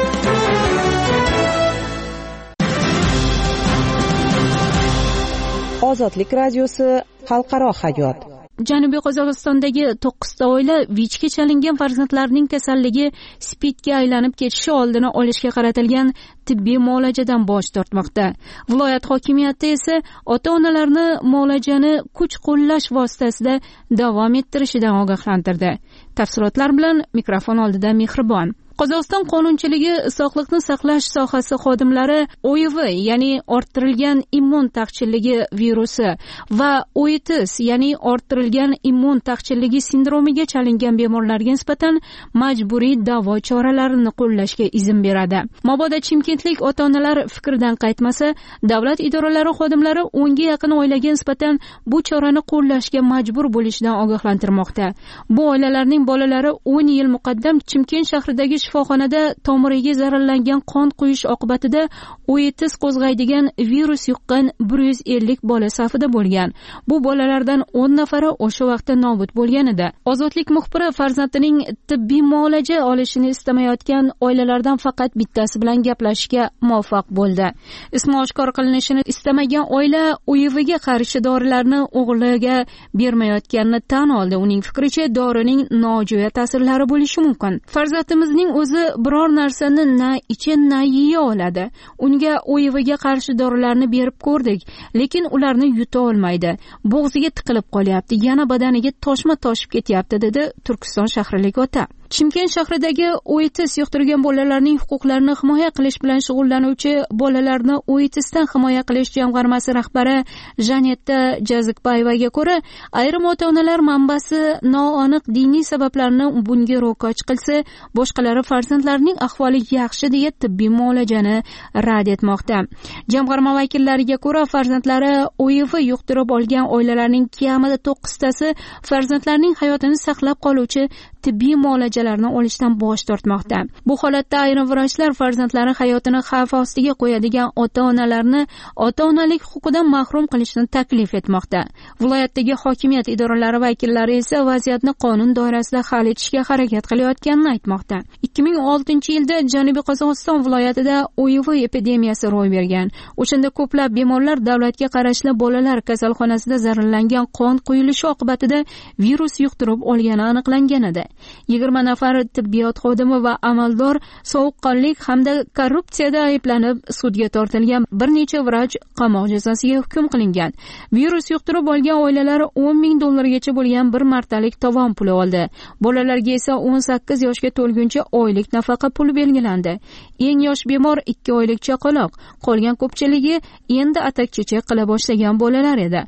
Ozodlik radiosi xalqaro hayot. Janubiy Qozog'istondagi 9 ta oila VIChga chalingan farzandlarining kasalligi SPIDga aylanib ketishi oldini olishga qaratilgan tibbiy muolajadan bosh tortmoqda. Viloyat hokimiyati esa ota-onalarni muolajani kuch qo'llash vositasida davom ettirishidan ogohlantirdi. Tafsilotlar bilan mikrofon oldida Mehribon. Qozog'iston qonunchiligi sog'liqni saqlash sohasi xodimlari OIV, ya'ni orttirilgan immun taqchilligi virusi va oitis, ya'ni orttirilgan immun taqchilligi sindromiga chalingan bemorlarga nisbatan majburiy davo choralarini qo'llashga izn beradi. Mabodo chimkentlik ota-onalar fikridan qaytmasa, davlat idoralari xodimlari 10 ga yaqin oilaga nisbatan bu chorani qo'llashga majbur bo'lishidan ogohlantirmoqda. Bu oilalarning bolalari 10 yil muqaddam Chimkent shahridagi shifoxonada tomiriga zararlangan qon quyish oqibatida oitis qo'zg'aydigan virus yuqqan 150 bola safida bo'lgan. Bu bolalardan 10 nafari o'sha vaqtda nobud bo'lgan edi. Ozodlik muxbiri farzandining tibbiy muolaja olishini istamayotgan oilalardan faqat bittasi bilan gaplashishga muvaffaq bo'ldi. Ismi oshkor qilinishini istamagan oila OIVga qarshi dorilarni o'g'liga bermayotganini tan oldi. Uning fikricha, dorining nojo'ya ta'sirlari bo'lishi mumkin. Farzandimizning o'zi biror narsani na ichi na yeya oladi. Unga OIVga qarshi dorilarni berib ko'rdik, lekin ularni yuta olmaydi. Bo'g'ziga tiqilib qolyapti, yana badaniga toshma toshib ketyapti, dedi Turkiston shahrilik ota. Chimkent shahridagi oitis yuqtirgan bolalarning huquqlarini himoya qilish bilan shug'ullanuvchi bolalarni oitisdan himoya qilish jamg'armasi rahbari Janetta Jazikbayevaga ko'ra, ayrim ota-onalar manbasi noaniq diniy sabablarni bunga ro'kach qilsa, boshqalari farzandlarining ahvoli yaxshi deya tibbiy muolajani rad etmoqda. Jamg'arma vakillariga ko'ra, farzandlari OIV yuqtirib olgan oilalarning kamida 9 tasi farzandlarining hayotini saqlab qoluvchi tibbiy muolajalarni olishdan bosh tortmoqda. Bu holatda ayrim vrachlar farzandlari hayotini xavf ostiga qo'yadigan ota-onalarni ota-onalik huquqidan mahrum qilishni taklif etmoqda. Viloyatdagi hokimiyat idoralari vakillari esa vaziyatni qonun doirasida hal etishga harakat qilayotganini aytmoqda. 2006-yilda Janubiy Qozog'iston viloyatida OIV epidemiyasi ro'y bergan. O'shanda ko'plab bemorlar davlatga qarashli bolalar kasalxonasida zararlangan qon quyilishi oqibatida virus yuqtirib olgani aniqlangan edi. 20 nafar tibbiyot xodimi va amaldor sovuqqonlik hamda korrupsiyada ayblanib sudga tortilgan, bir necha vrach qamoq jazosiga hukm qilingan. Virus yuqtirib olgan oilalar $10,000 bo'lgan bir martalik tovon puli oldi. Bolalarga esa 18 yoshga to'lguncha oylik nafaqa puli belgilandi. Eng yosh bemor 2 oylik chaqaloq, qolgan ko'pchiligi endi atak-chechak qila boshlagan bolalar edi.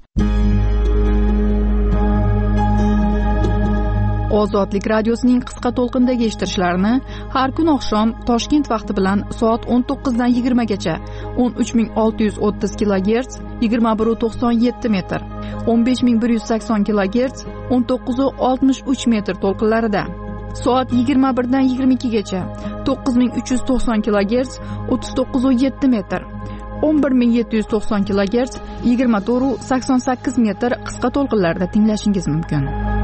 Ozodlik radiosining qisqa to'lqindagi eshittirishlarini har kun oqshom Toshkent vaqti bilan soat 19 dan 20 gacha 13630 kHz 2197 metr, 15180 kHz 1963 metr to'lqinlarida, soat 21 dan 22 gacha 9390 kHz 3907 metr, 11790 kHz 24,88 metr qisqa to'lqinlarda tinglashingiz mumkin.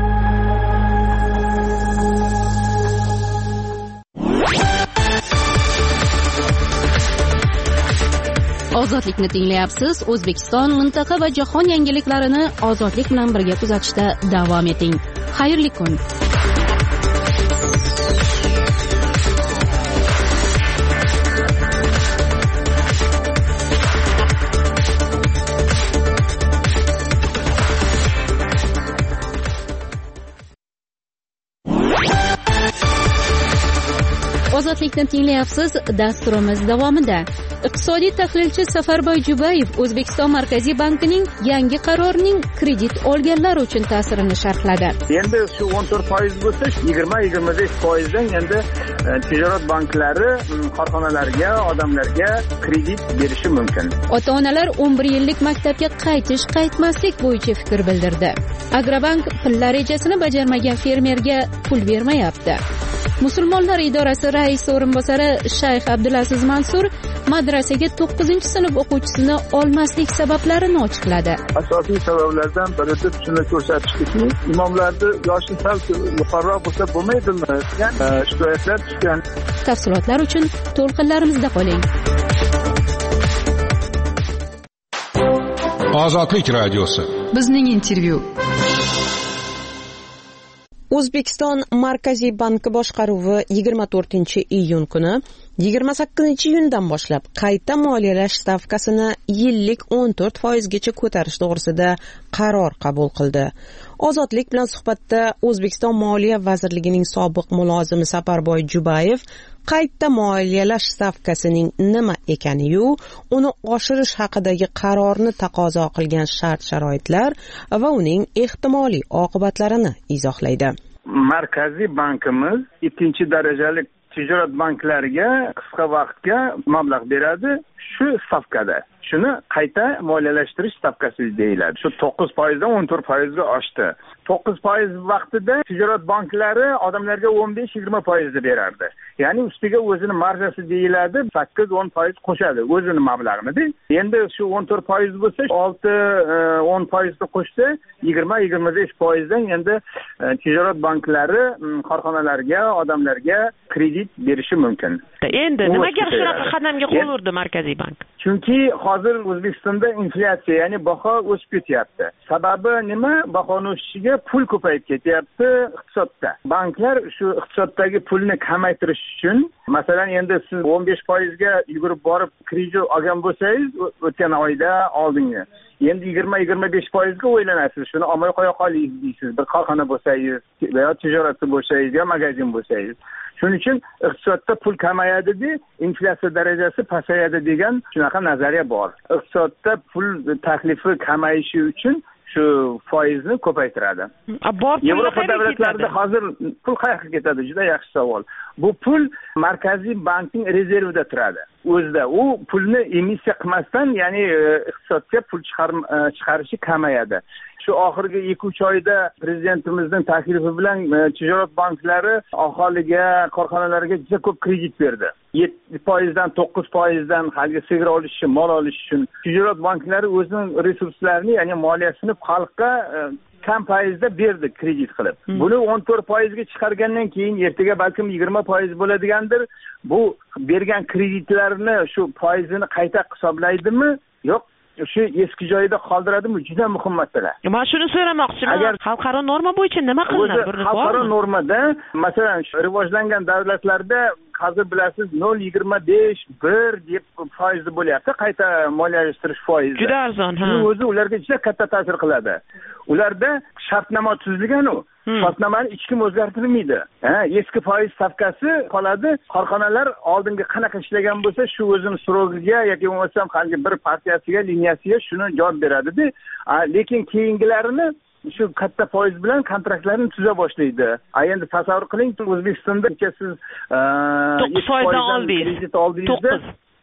Ozodlikni tinglayapsiz. O'zbekiston, mintaqa va jahon yangiliklarini ozodlik bilan birga kuzatishda davom eting. Xayrli kun. Ozodlikni tinglayapsiz. Dasturimiz davomida iqtisodiy tahlilchi Safarboy Jubayev O'zbekiston Markaziy bankining yangi qarorining kredit olganlar uchun ta'sirini sharhladi. Endi shu 14% bo'lsa, 20-25% dan endi tijorat banklari korxonalarga, odamlarga kredit berishi mumkin. Ota-onalar 11 yillik maktabga qaytmaslik bo'yicha fikr bildirdi. Agrobank pilla rejasini bajarmagan fermerga pul bermayapti. Musulmonlar idorasi raisi o'rinbosari Shayx Abdulaziz Mansur madrasaga 9-sinf o'quvchisini olmaslik sabablarini ochiqladi. Asosiy sabablardan biri deb shuni ko'rsatishdiki, imomlarni yoshi sal yuqoriroq bo'lsa bo'lmaydimi degan shikoyatlar tushgan. Tafsilotlar uchun to'lqinlarimizda qoling. Ozodlik radiosi. Bizning intervyu. O'zbekiston Markaziy banki boshqaruvi 24-iyun kuni 28-iyundan boshlab qayta moliyalash stavkasini yillik 14% gacha ko'tarish to'g'risida qaror qabul qildi. Ozodlik bilan suhbatda O'zbekiston Moliya vazirligining sobiq mulozimi Safarboy Jubayev qayta moliyalash stavkasining nima ekani-yu, uni oshirish haqidagi qarorni taqozo qilgan shart-sharoitlar va uning ehtimoliy oqibatlarini izohlaydi. Markaziy bankimiz 2-darajali tijorat banklariga qisqa vaqtga mablag' beradi shu stavkada. Shuni qayta moliyalashtirish stavkasi deyiladi. Shu 9% dan 14% ga oshdi. 9% vaqtida tijorat banklari odamlarga 15-20% berardi. Ya'ni ustiga o'zini marjasi deyiladi, 8-10% qo'shadi o'zini mablag'ini. Endi shu 14% bo'lsa, 6-10% qo'shsa, 20-25% dan endi tijorat banklari korxonalarga, odamlarga kredit berishi mumkin. Endi nimaga shunaqa qadamga qo'l urdi Markaziy bank? Chunki hozir O'zbekistonda inflyatsiya, ya'ni baho o'sib ketyapti. Sababi nima? Bahoni o'sishiga pul ko'payib ketyapti iqtisodda. Banklar shu iqtisoddagi pulni kamaytirish uchun, masalan, endi siz 15% ga yugurib borib kredit olgan bo'lsangiz, o'tgan oyda oldingi, endi 20-25% ga o'ylanasiz, shuni olmay qo'ya qolaysiz deysiz. Bir korxona bo'lsangiz, yoki tijoratchi bo'lsangiz, yoki magazin bo'lsangiz. Shuning uchun iqtisodda pul kamayadi-da, inflyatsiya darajasi pasayadi degan shunaqa nazariya bor. Iqtisodda pul taklifi kamayishi uchun shu foizni ko'paytiradi. Yevropa davlatlarida hozir pul qayerga ketadi? Juda yaxshi savol. Bu pul Markaziy bankning rezervida turadi. O'zida u pulni emissiya qilmasdan, ya'ni iqtisodga pul chiqarishi kamayadi. Shu oxirgi 2-3 oyda prezidentimizning taklifi bilan tijorat banklari aholiga, korxonalarga juda ko'p kredit berdi. 7% dan 9% dan haligi sigir olish uchun, mol olish uchun tijorat banklari o'zining resurslarini, ya'ni moliyasini xalqqa kam foizda berdi kredit qilib. Buni 14% ga chiqargandan keyin ertaga balkim 20% bo'ladigandir. Bu bergan kreditlarni shu foizini qayta hisoblaydimi? Yo'q, shu eski joyida qoldiradimi? Juda muhim masala. Men shuni so'ramoqchiman. Agar xalqaro norma bo'yicha nima qilinadi? Xalqaro normada, masalan, rivojlangan davlatlarda hozir bilasiz 0,25 1 deb foiz bo'lyapti, qayta moliyalashtirish foizi. Juda arzon, ha. Bu o'zi ularga juda katta ta'sir qiladi. Ularda shartnoma tuzilgan-u, shartnomani hech kim o'zgartirmaydi. Eski foiz stavkasi qoladi. Korxonalar oldingi qanaqa ishlagan bo'lsa, shu o'zini surogiga yoki bo'lmasam hali bir partiyasiga, liniyasiga shuni javob beradi-da. Lekin keyingilarini shu katta foiz bilan kontraktlarni tuza boshlaydi. Endi tasavvur qiling, O'zbekistonda siz 9% dan oldingiz.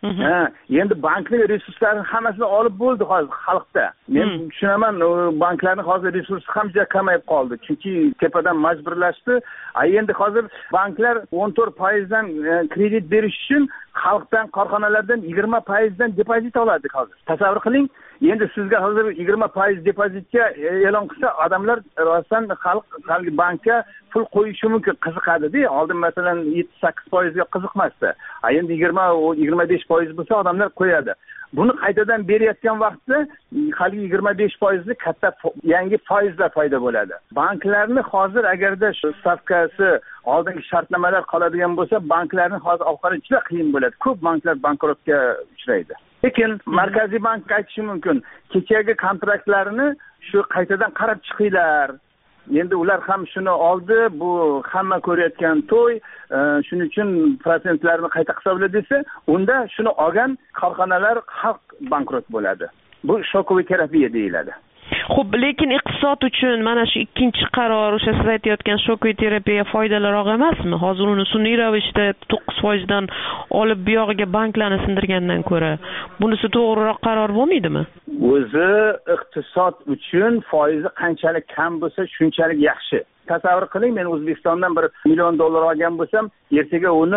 endi bankning resurslarini hammasini olib bo'ldi hozir xalqda. Men tushunaman, banklarning hozir resursi ham juda kamayib qoldi, chunki tepadan majburlashdi. Endi hozir banklar 14% dan kredit berish uchun xalqdan, korxonalardan 20% dan depozit oladi hozir. Tasavvur qiling, endi sizga hozir 20% depozitga e'lon qilsa, odamlar rostdan xalq bankka pul qo'yishi mumkin, qiziqadi-da. Oldin masalan 7-8% ga qiziqmasdi. Endi 20-25% bo'lsa odamlar qo'yadi. Buni qaytadan berayotgan vaqtda hali 25% li katta yangi foizlar paydo bo'ladi. Banklarni hozir agarda shu stavkasi oldingi shartnomalar qoladigan bo'lsa, banklarni hozir orqali juda qiyin bo'ladi. Ko'p banklar bankrotga uchraydi. Lekin Markaziy bank aytishi mumkin, kechagi kontraktlarini shu qaytadan qarab chiqinglar. Endi ular ham shuni oldi, bu hamma ko'rayotgan to'y, shuning uchun prosentlarni qayta hisobla desa, unda shuni olgan korxonalar xalq bankrot bo'ladi. Bu shokoviy terapiya deyiladi. Xo'p, lekin iqtisod uchun mana shu ikkinchi qaror, o'sha siz aytayotgan shokoviy terapiya foydaliroq emasmi? Hozir uni sun'iy ravishda 9% dan olib bu yog'iga banklarni sindirgandan ko'ra, bunisi to'g'riroq qaror bo'lmaydimi? O'zi iqtisod uchun foizi qanchalik kam bo'lsa, shunchalik yaxshi. Tasavvur qiling, men O'zbekistondan $1 million olgan bo'lsam, ertaga uni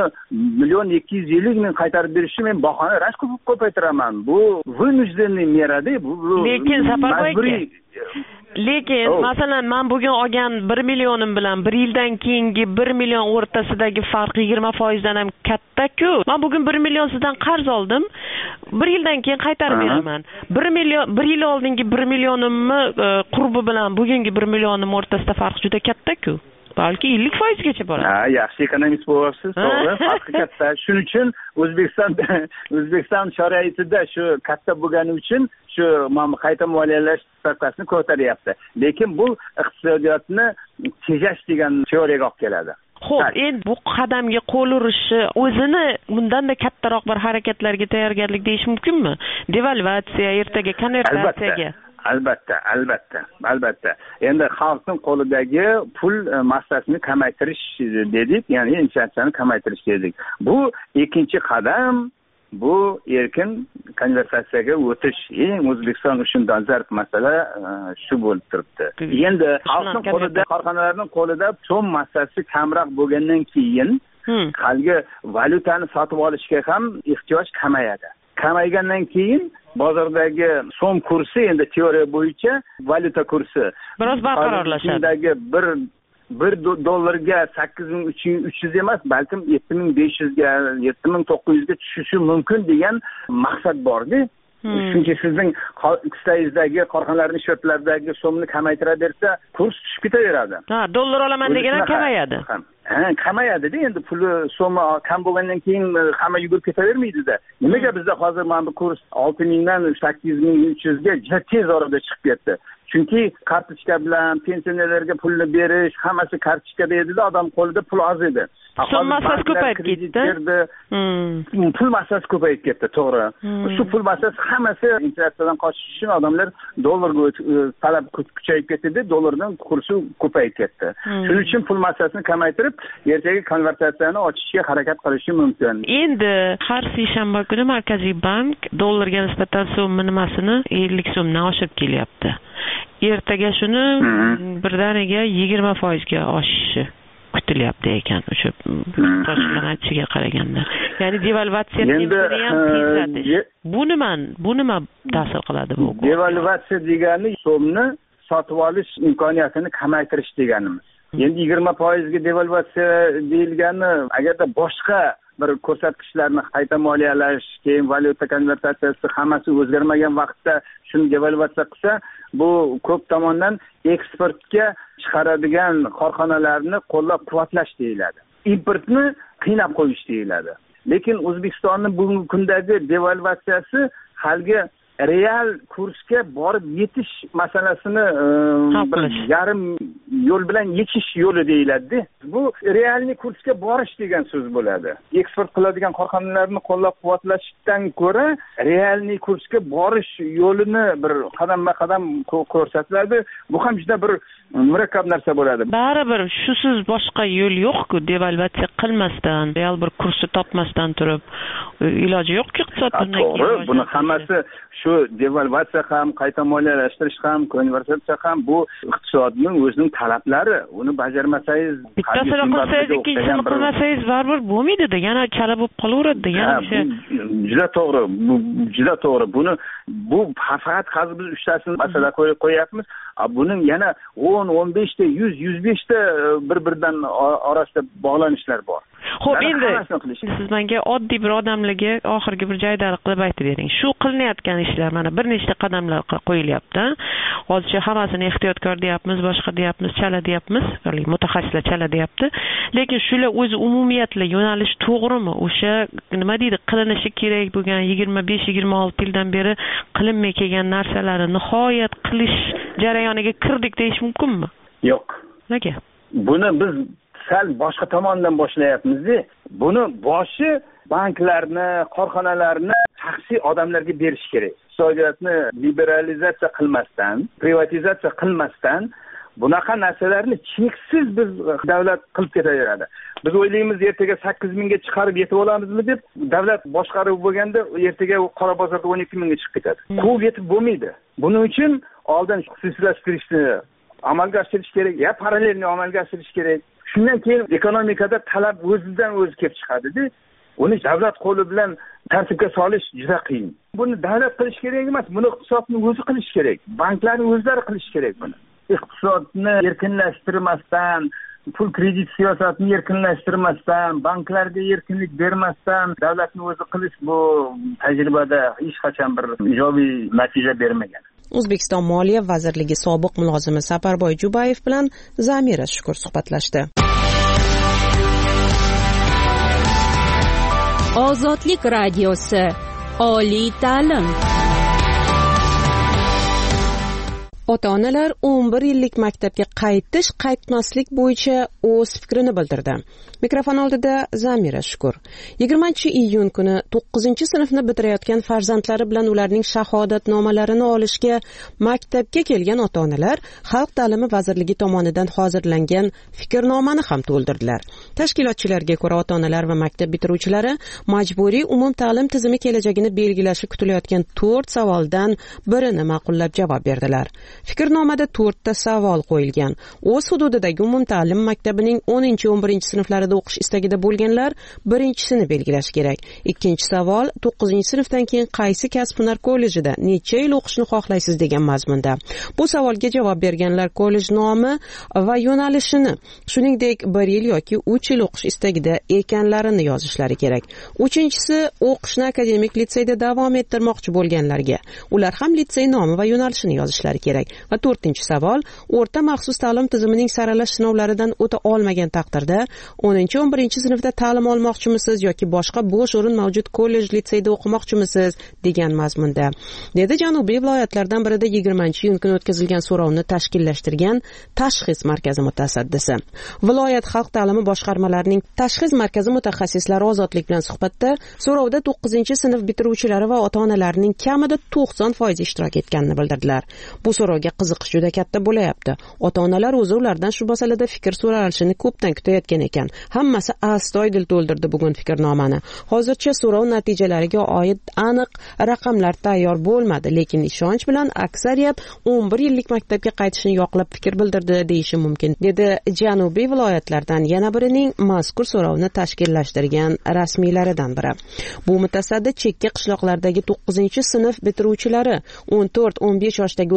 1,250,000 qaytarib berishni men bahona rashk ko'paytiraman. Bu vынужденный mera-da, bu lekin Safarboy, lekin masalan men bugun olgan 1 millionim bilan 1 yildan keyingi 1 million o'rtasidagi farq 20% dan ham katta-ku. Men bugun 1 million sizdan qarz oldim. 1 yildan keyin qaytarib beraman. 1 yil oldingi 1 millionimni qurbi bilan bugungi 1 millionim o'rtasida farq juda katta-ku. Balki 50% gacha boradi. Ha, yaxshi ekonomist bo'lyapsiz, to'g'ri, farqi katta. Shuning uchun O'zbekiston sharoitida shu katta bo'lgani uchun shu qayta moliyalash stavkasini ko'taryapti. Lekin bu iqtisodiyotni tejash degan teoriyaga olib keladi. Xo'p, endi bu qadamga qo'l urishi o'zini bundan-da kattaroq bir harakatlarga tayyorgarlik deyish mumkinmi? Devalvatsiya, ertaga konvertatsiyaga. Albatta. Endi xalqning qo'lidagi pul massasini kamaytirish dedik, ya'ni inflyatsiyani kamaytirish dedik. Bu ikkinchi qadam, bu erkin konvertatsiyaga o'tish. Eng O'zbekiston uchun dolzarb masala shu bo'lib turibdi. Endi xalqning qo'lida, korxonalarning qo'lida so'm massasi kamroq bo'lgandan keyin qolgan valyutani sotib olishga ham ehtiyoj kamayadi. Kamaygandan keyin bozordagi so'm kursi, endi teoriya bo'yicha valyuta kursi biroz barqarorlashadi. $1 $8,300 emas, balkim 7,500 ga, 7,900 ga tushishi mumkin degan maqsad bor-da. Chunki sizning qishtayingizdagi korxonalarning shortlaridagi so'mni kamaytiraversa, kurs tushib ketaveradi. Dollar olaman degan ham kamayadi. Kamayadi-da, endi puli so'mi kam bo'lgandan keyin hamma yugurib ketavermaydi-da. Nimaga bizda hozir mana bu kurs 6,000 dan 8,300 ga juda tez orada chiqib ketdi? Chunki kartochka bilan pensionerlarga pulni berish, hammasi kartochkada edi-da, odam qo'lida pul oz edi. So'm massasi ko'payib ketdi. Pul massasi ko'payib ketdi, to'g'ri. Shu pul massasi hammasi inflyatsiyadan qochish uchun odamlar dollarga talab kuchayib ketdi, dollardan kursi ko'payib ketdi. Shuning uchun pul massasini kamaytirib, ertaga konvertatsiyani ochishga harakat qilishi mumkin. Endi har seshanba kuni Markaziy bank dollarga nisbatan so'mni nimasini 50 so'mdan oshirib kelyapti. Ertaga shuni birdaniga 20% ga oshishi kutilyapti ekan, o'sha toshlanatchiga qaraganda. Ya'ni devalvatsiya tempini ham tezlatish. Bu nima ta'sir qiladi bu? Devalvatsiya degani so'mni sotib olish imkoniyatini kamaytirish deganimiz. Endi 20% ga devalvatsiya deyilgani, agarda boshqa bir ko'rsatkichlarni qayta moliyalash, keyin valyuta konvertatsiyasi hammasi o'zgarmagan vaqtda shuni devalvatsiya qilsa, bu ko'p tomondan eksportga chiqaradigan korxonalarni qo'llab-quvvatlash deyiladi. Importni qiynab qo'yish deyiladi. Lekin O'zbekistonning bugungi kundagi devalvatsiyasi haligi real kursga borib yetish masalasini yarim yo'l bilan yechish yo'li deyiladi. Bu realniy kursga borish degan so'z bo'ladi. Eksport qiladigan korxonalarni qo'llab-quvvatlashdan ko'ra realniy kursga borish yo'lini bir qadamma-qadam ko'rsatiladi. Bu ham juda bir murakkab narsa bo'ladi. Baribir shusiz boshqa yo'l yo'q-ku, devalvatsiya qilmasdan, real bir kursni topmasdan turib iloji yo'q-ku iqtisodni. To'g'ri, buni hammasi shu devalvatsiya ham, qayta moliyalashtirish ham, konvertatsiya ham bu iqtisodning o'zining talablari. Uni bajarmasangiz, bittasini qilsangiz, ikkinchisini qilmasangiz baribir bo'lmaydi-da, yana chala bo'lib qolaveradi, yana o'sha. Juda to'g'ri, juda to'g'ri. Bu faqat hozir biz 3 tasini masala qo'yapmiz. Buning yana 10, 15 ta, 100, 105 ta bir-biridan orasida bog'lanishlar bor. Xo'p, endi siz menga oddiy bir odamlarga oxirgi bir joydalik qilib aytib bering. Shu qilinayotgan ishlar mana bir nechta qadamlar qo'yilyapti. Hozircha hammasini ehtiyotkor deyapmiz, boshqa deyapmiz, chala deyapmiz, mutaxassislar chala deyapti. Lekin shular o'zi umumiyatli yo'nalish to'g'rimi? O'sha nima deydi, qilinishi kerak bo'lgan 25-26 yildan beri qilinmay kelgan narsalarni nihoyat qilish jarayoniga kirdik deyish mumkinmi? Yo'q. Nega? Buni biz sal boshqa tomondan boshlayapmiz-da. Buni boshi banklarni, korxonalarni shaxsiy odamlarga berish kerak. Iqtisodiyotni liberalizatsiya qilmasdan, privatizatsiya qilmasdan bunaqa narsalarni cheksiz biz davlat qilib ketaveradi. Biz o'ylaymiz ertaga 8 mingga chiqarib yetib olamizmi deb, davlat boshqarib bo'lganda ertaga qora bozorda 12 mingga chiqib ketadi. Quvib yetib bo'lmaydi. Buning uchun oldin xususiylashtirishni amalga oshirish kerak, ya parallelni amalga oshirish kerak. Shundan keyin ekonomikada talab o'zidan o'zi kelib chiqadi-da. Uni davlat qo'li bilan tartibga solish juda qiyin. Buni davlat qilish kerak emas, buni iqtisodning o'zi qilish kerak. Banklarning o'zlari qilish kerak buni. Iqtisodni erkinlashtirmasdan, pul kredit siyosatini erkinlashtirmasdan, banklarga erkinlik bermasdan davlatni o'zi qilish bu tajribada hech qachon bir ijobiy natija bermagan. O'zbekiston Moliya vazirligi sobiq mulozimi Safarboy Jubayev bilan Zamira Shukur suhbatlashdi. Ozodlik radiosi, oliy ta'lim. Ota-onalar 11 yillik maktabga qaytmaslik bo'yicha o'z fikrini bildirdi. Mikrofon oldida Zamira Shukur. 20-iyun kuni 9-sinfni bitirayotgan farzandlari bilan ularning shahodatnomalarini olishga maktabga kelgan ota-onalar Xalq ta'limi vazirligi tomonidan hozirlangan fikrnomani ham to'ldirdilar. Tashkilotchilarga ko'ra, ota-onalar va maktab bitiruvchilari majburiy umum ta'lim tizimi kelajagini belgilashi kutilayotgan 4 savoldan birini ma'qullab javob berdilar. Fikrnomada 4 ta savol qo'yilgan. O'z hududidagi umum ta'lim maktabining 10-11 sinflarida o'qish istagida bo'lganlar birinchisini belgilash kerak. Ikkinchi savol 9-sinfdan keyin qaysi kasb-hunar kollejida necha yil o'qishni xohlaysiz degan mazmunda. Bu savolga javob berganlar kollej nomi va yo'nalishini, shuningdek 1 yil yoki 3 yil o'qish istagida ekanlarini yozishlari kerak. Uchinchisi o'qishni akademik litseyda davom ettirmoqchi bo'lganlarga, ular ham litsey nomi va yo'nalishini yozishlari kerak. Va 4-savol o'rta maxsus ta'lim tizimining saralash sinovlaridan o'ta olmagan taqdirda 10-11 sinfda ta'lim olmoqchimisiz yoki boshqa bo'sh o'rin mavjud kollej litseyda o'qimoqchimisiz degan mazmunda, dedi Janubiy viloyatlardan birida 20-iyun kuni o'tkazilgan so'rovni tashkillashtirgan tashxis markazi mutasaddisi. Viloyat xalq ta'limi boshqarmalarining tashxis markazi mutaxassislari Ozodlik bilan suhbatda so'rovda 9-sinf bitiruvchilari va ota-onalarining kamida 90% ishtirok etganini bildirdilar. Bu so'rovga qiziqish juda katta bo'layapti. Ota-onalar o'zi ulardan shu masalada fikr so'ralishini ko'pdan kutayotgan ekan. Hammasi astoydil to'ldirdi bugun fikrnomani. Hozircha so'rov natijalariga oid aniq raqamlar tayyor bo'lmadi, lekin ishonch bilan aksariyat 11 yillik maktabga qaytishni yoqlab fikr bildirdi deyish mumkin, dedi Janubiy viloyatlardan yana birining mazkur so'rovni tashkillashtirgan rasmiylaridan biri. Bu mutasaddi chekka qishloqlardagi 9-sinf bitiruvchilari 14-15 yoshdagi o'spirin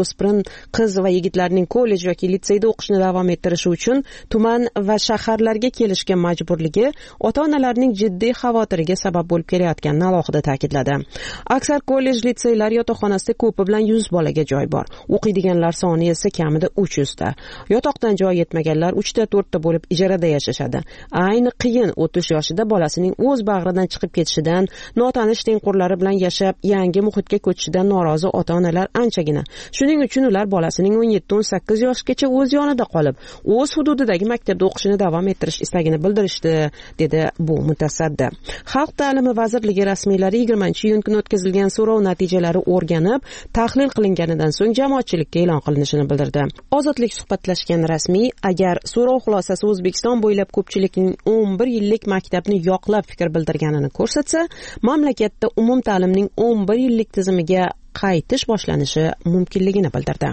qiz va yigitlarning kollej yoki litseyda o'qishni davom ettirishi uchun tuman va shaharlarga kelishga majburligi ota-onalarning jiddiy xavotiriga sabab bo'lib kelayotganini alohida ta'kidladi. Aksar kollej litseylar yotoqxonasida ko'pi bilan 100 bolaga joy bor. O'qiydiganlar soni esa kamida 300 ta. Yotoqdan joy yetmaganlar 3 ta 4 ta bo'lib ijarada yashashadi. Ayni qiyin 30 yoshida bolasining o'z bag'ridan chiqib ketishidan, notanish tengqurlari bilan yashab, yangi muhitga ko'chishidan norozi ota-onalar anchagina. Shuning uchun ular bolasining 17-18 yoshgacha o'z yonida qolib, o'z hududidagi maktabda o'qishini davom ettirish istagini bildirishdi, dedi bu mutasaddi. Xalq ta'limi vazirligi rasmiylari 20-iyun kuni o'tkazilgan so'rov natijalari o'rganib, tahlil qilinganidan so'ng jamoatchilikka e'lon qilinishini bildirdi. Ozodlik suhbatlashgan rasmiy, agar so'rov xulosasi O'zbekiston bo'ylab ko'pchilikning 11 yillik maktabni yoqlab fikr bildirganini ko'rsatsa, mamlakatda umum ta'limning 11 yillik tizimiga qaytish boshlanishi mumkinligini bildirdi.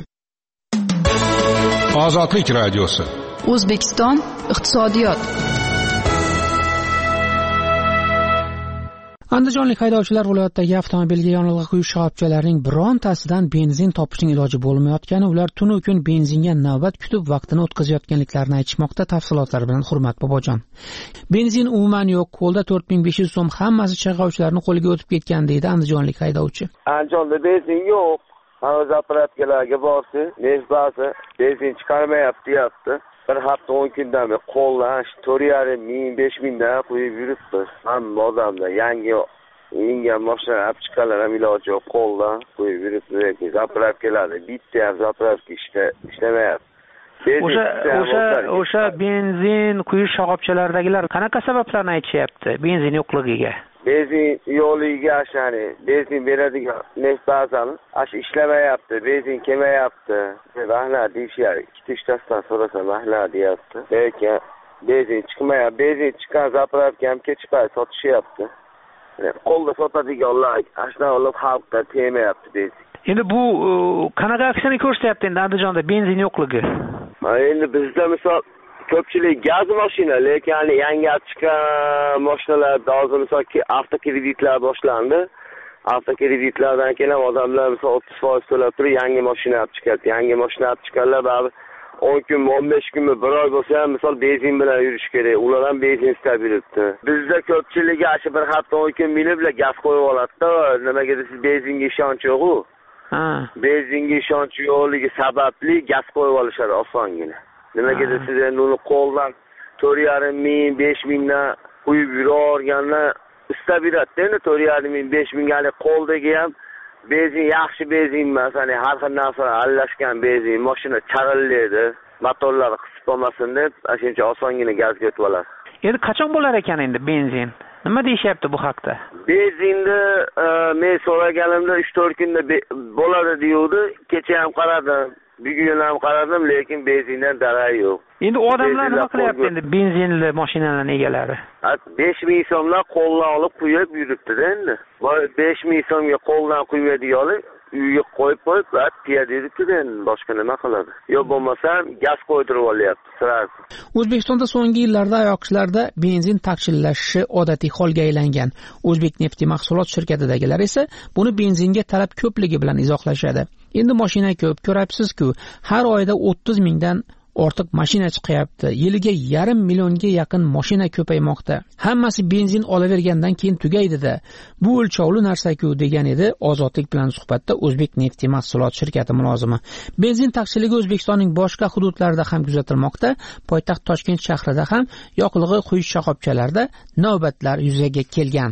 Ozodlik radiosi. O'zbekiston iqtisodiyot. Andijonlik haydovchilar viloyatdagi avtomobilga yonilg'i quyish shoxobchalarining birontasidan benzin topishning iloji bo'lmayotgani, ular tunu kun benzinga navbat kutib vaqtini o'tkazayotganliklarini aytishmoqda. Tafsilotlar bilan Hurmat Bobojon. Benzin umuman yo'q, qo'lda 4500 so'm, hammasi chaqovchilarning qo'liga o'tib ketgan deydi andijonlik haydovchi. Andijonda benzin yo'q. Hozir zapravkalarga borsa, neft benzin chiqarmayapti, deyapti. Bir hafta 10 kundan beri qo'ldan 4,5-5 dan qo'yib yuribmiz. Hamma odamlar yangi ingan mashina olib chiqqanlar ham iloji yo'q, qo'ldan qo'yib yuribmiz. Zapravkalarda bitta ham zapravka ishlamayapti. O'sha benzin quyish shoxobchalaridagilar qanaqa sabablarni aytishyapti benzin yo'qligiga? Benzin yo'qligiga ashani benzin beradigan neft bazani ishlamayapti, benzin kelmayapti. Rahmat deyishyapti. 2-3 tasdan so'rasam rahmat deyapti. Lekin benzin chiqmayapti. Benzin chiqqan zapravka ham kech payt sotishyapti. Qo'lda sotadiganlar ashnalar xalqqa tegmayapti benzin. Endi bu qanaqa aksiyani ko'rsatyapti endi Andijonda benzin yo'qligi? Endi bizda misol ko'pchilik gaz mashina, lekin yangi chiqqan mashinalarda hozir misol avtokreditlar boshlandi. Avtokreditlardan keyin odamlar misol 30% to'lab turib yangi mashina olib chiqadi. Yangi mashina olib chiqqanlar baribir 10 kun, 15 kun, bir oy bo'lsa ham misol benzin bilan yurish kerak. Ular ham benzin istab yuribdi. Bizda ko'pchiligi ashi bir hafta 10 kun minib gaz qo'yib oladi-da. Nimaga desiz benzinga ishonch yo'q-ku. Benzinga ishonch yo'qligi sababli gaz qo'yib olishadi osongina. Nimaga desiz endi uni qo'ldan 4,5 mingdan qo'yib yuraverganlar istab yuradi. Endi 4,5 mingga qo'ldagi ham benzin yaxshi benzin emas, har xil narsa aralashgan benzin, mashina charillaydi, motorlari qisib olmasin deb, shuncha osongina gazga o'tib oladi. Endi qachon bo'lar ekan endi benzin? Nima deyishyapti bu haqda? Benzinni men so'raganimda 3-4 kunda bo'ladi deyildi. Kecha ham qaradim, bugun ham qaradim, lekin benzindan darak yo'q. Endi odamlar nima qilyapti endi benzinli mashinalarning egalari? 5000 so'mlar qo'ldan olib qo'yib yuribdi-da endi. 5000 so'mga qo'ldan qo'yadiganlar uyga qo'yib piyoda yuribdi-da endi, boshqa nima qiladi? Yo bo'lmasa gaz qo'ydirib olyapti sirasi. O'zbekistonda so'nggi yillarda ayoqchilarda benzin taqchillashishi odatiy holga aylangan. O'zbekneft mahsulot shirkatidagilar esa buni benzinga talab ko'pligi bilan izohlashadi. Endi mashina ko'p, ko'rabsiz-ku, har oyda 30 mingdan ortiq mashina chiqyapti. Yiliga 500 millionga yaqin mashina ko'paymoqda. Hammasi benzin olavergandan keyin tugaydi-da. Bu o'lchovli narsa-ku, degan edi Ozodlik bilan suhbatda O'zbekneft mahsulot shirkati mulozimi. Benzin taqchilligi O'zbekistonning boshqa hududlarida ham kuzatilmoqda. Poytaxt Toshkent shahrida ham yoqilg'i quyish shoxobchalarida navbatlar yuzaga kelgan.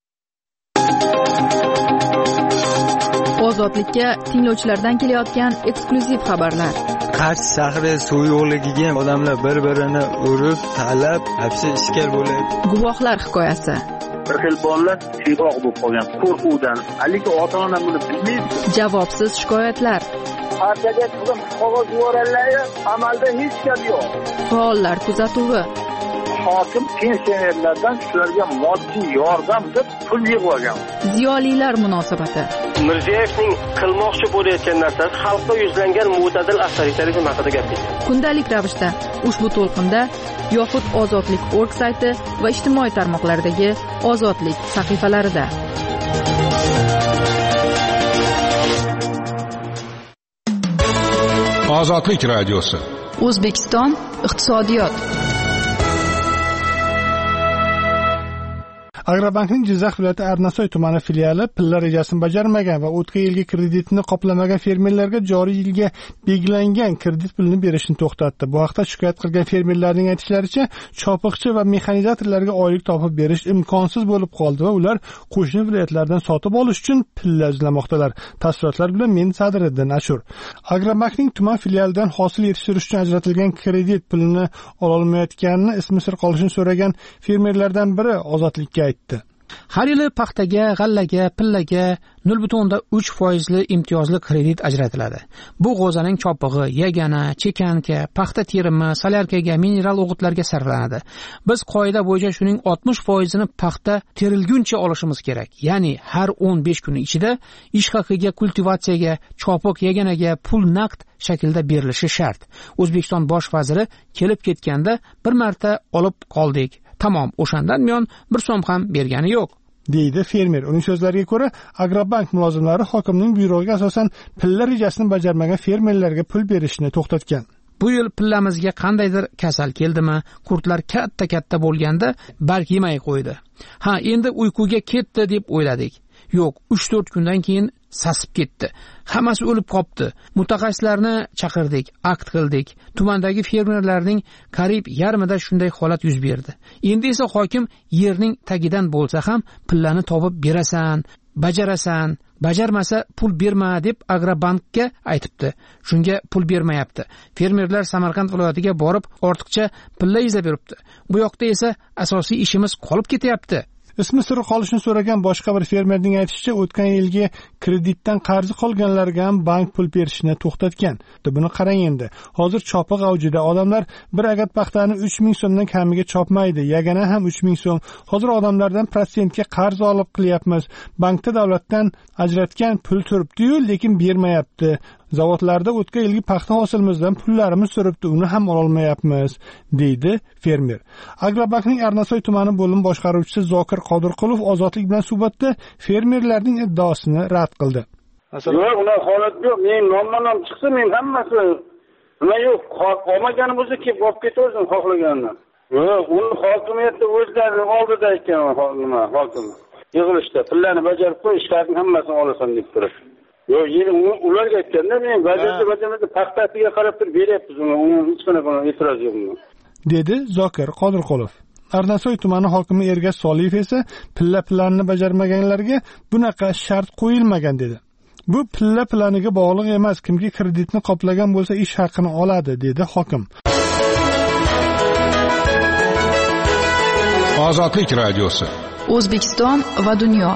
Ozodlikka tinglovchilardan kelayotgan eksklyuziv xabarlar. Qarshi shahri suv yo'qligiga odamlar bir-birini urib, talab, hapsi ishkal bo'ladi. Guvohlar hikoyasi. Bir xil bolalar siyroq bo'lib qolgan qo'rquvdan. Lekin ota-ona buni bilmaydi. Javobsiz shikoyatlar. Partiyaga chiqib qog'oz yuborganlar, amalda hech gap yo'q. Faollar kuzatuvi. Hokim pensionerlardan shularga moddiy yordam deb pul yig'ib olgan. Ziyolilar munosabati. Mirziyoyevning qilmoqchi bo'layotgan narsasi xalqqa yuzlangan mo'tadil avtoritarizm haqida gapirdi. Kundalik ravishda ushbu to'lqinda yoxud ozodlik.org sayti va ijtimoiy tarmoqlardagi Ozodlik sahifalarida. Ozodlik radiosi. O'zbekiston iqtisodiyot. Agrobankning Jizzax viloyati Arnasoy tumani filiali pilla rejasini bajarmagan va o'tgan yilgi kreditini qoplamagan fermerlarga joriy yilga belgilangan kredit pulini berishni to'xtatdi. Bu haqda shikoyat qilgan fermerlarning aytishlaricha, chopiqchi va mexanizatorlarga oylik topib berish imkonsiz bo'lib qoldi va ular qo'shni viloyatlardan sotib olish uchun pilla izlamoqdalar. Tafsilotlar bilan men Sadriddin Ashur. Agrobankning tuman filialidan hosil yetishtirish uchun ajratilgan kredit pulini ola olmayotganini ismi sir qolishini so'ragan fermerlardan biri Ozodlikka aytdi. Har yili paxtaga, g'allaga, pillaga 0.3% imtiyozli kredit ajratiladi. Bu g'o'zaning chopig'i, yagana, chekanka, paxta terimi, solyarkaga, mineral o'g'itlarga sarflanadi. Biz qoida bo'yicha shuning 60%ni paxta terilguncha olishimiz kerak. Ya'ni har 15 kun ichida ish haqiga, kultivatsiyaga, chopiq, yaganaga pul naqd shaklda berilishi shart. O'zbekiston bosh vaziri kelib ketganda bir marta olib qoldik. Tamom, o'shandan buyon bir so'm ham bergani yo'q, deydi fermer. Uning so'zlariga ko'ra, Agrobank mulozimlari hokimning buyrug'iga asosan pilla rejasini bajarmagan fermerlarga pul berishni to'xtatgan. Bu yil pillamizga qandaydir kasal keldimi, qurtlar katta bo'lganda barg yemay qo'ydi. Endi uyquga ketdi deb o'yladik. Yo'q, 3-4 kundan keyin sasib ketdi. Hammasi o'lib qopti. Mutaxassislarni chaqirdik, akt qildik. Tumandagi fermerlarning qariyb yarmida shunday holat yuz berdi. Endi esa hokim yerning tagidan bo'lsa ham pillani topib berasan, bajarasan, bajarmasa pul berma deb Agrobankka aytibdi. Shunga pul bermayapti. Fermerlar Samarqand viloyatiga borib ortiqcha pilla izlab yuribdi. Bu yoqda esa asosiy ishimiz qolib ketyapti. Ismi siri qolishini so'ragan boshqa bir fermerning aytishicha, o'tgan yilgi kreditdan qarzi qolganlarga ham bank pul berishni to'xtatgan. Buni qarang endi. Hozir chopiq avjida, odamlar bir agat paxtani 3000 so'mdan kamiga chopmaydi, yagana ham 3000 so'm. Hozir odamlardan protsentga qarz olib qilyapmiz. Bankda davlatdan ajratgan pul turibdi-yu, lekin bermayapti. Zavodlarda o'tgan yilgi paxta hosilimizdan pullarimiz suribdi, uni ham ola olmayapmiz, deydi fermer. Agrobankning Arnasoy tumani bo'lim boshqaruvchisi Zokir Qodirqulov Ozodlik bilan suhbatda fermerlarning iddaosini rad qildi. Yo'q, unaqa holat yo'q. Men nomma-nom chiqsa, men hammasi nima yo'q, olmagani bo'lsa kelib olib ketaversin xohlaganini. Yo'q, uni hokimiyatda o'zlari oldida ekan hokim. Yig'ilishda pullarni bajarib qo'y, ishlarning hammasini olasan deb turibdi. Yo'q, yeni ularga aytganda men bajarmasa paxtasiga qarab turib beryapmiz uni hech qanaqa e'tiroz yo'q, dedi Zokir Qodirqulov. Arnasoy tumani hokimi Ergash Soliyev esa pilla planini bajarmaganlarga bunaqa shart qo'yilmagan dedi. Bu pilla planiga bog'liq emas, kimki kreditni qoplagan bo'lsa ish haqini oladi, dedi hokim. Ozodlik radiosi. O'zbekiston va dunyo.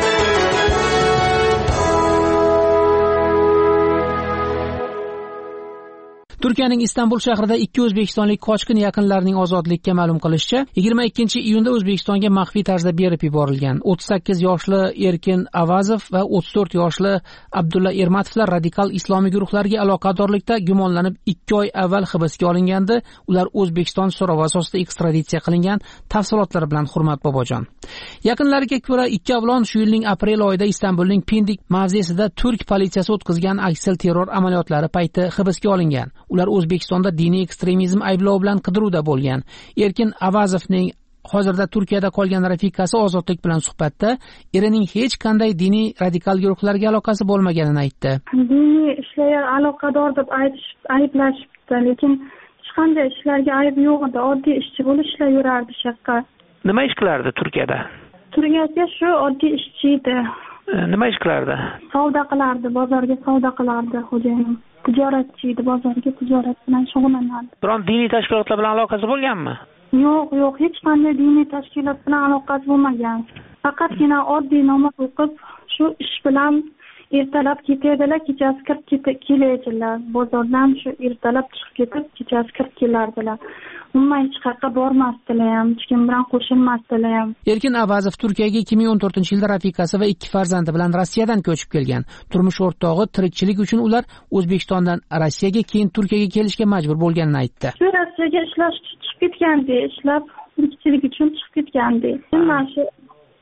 Turkiyaning Istanbul shahrida 2 o'zbekistonlik qochqin yaqinlarining ozodlikka ma'lum qilishicha, 22-iyunda O'zbekistonga maxfiy tarzda berib yuborilgan 38 yoshli Erkin Avazov va 34 yoshli Abdulla Ermatovlar radikal islomiy guruhlarga aloqadorlikda gumonlanib 2 oy avval hibsga olingandi. Ular O'zbekiston so'rovi asosida ekstraditsiya qilingan. Tafsilotlar bilan Hurmat Bobojon. Yaqinlariga ko'ra, 2 avlon shu yilning aprel oyida Istanbulning Pendik mavzesida turk politsiyasi o'tkazgan aksil terror amaliyotlari payti hibsga olingan. Ular O'zbekistonda diniy ekstremizm ayblovi bilan qidiruvda bo'lgan. Erkin Avazovning hozirda Turkiyada qolgan rafiqasi Ozodlik bilan suhbatda erining hech qanday diniy radikal guruhlarga aloqasi bo'lmaganini aytdi. Diniy ishlarga aloqador deb ayblashibdi, lekin hech qanday ishlarga aybi yo'q edi. Oddiy ishchi bo'lib ishlar yurardi shaqqa. Nima ish qilardi Turkiyada? Turkiyada shu oddiy ishchi edi. Nima ish qilardi? Savdo qilardi, bozorga savdo qilardi xo'jayinim. Tijoratchi edi, bozorga tijorat bilan shug'ullanardi. Biron diniy tashkilotlar bilan aloqasi bo'lganmi? Yo'q, hech qanday diniy tashkilot bilan aloqasi bo'lmagan. Faqatgina oddiy namoz o'qib, shu ish bilan ertalab ketadilar, kechasi kirib keladilar. Bozordan shu ertalab chiqib ketib, kechasi kirib kelardilar. Umuman hech qayerga bormasdilar ham, hech kim bilan qo'shilmasdilar ham. Erkin Avazov Turkiyaga 2014-yilda rafiqasi va 2 farzandi bilan Rossiyadan ko'chib kelgan. Turmush o'rtog'i tirikchilik uchun ular O'zbekistondan Rossiyaga, keyin Turkiyaga kelishga majbur bo'lganini aytdi. Shu Rossiyaga ishlash uchun chiqib ketgandi, ishlab tirikchilik uchun chiqib ketgandi. Mana shu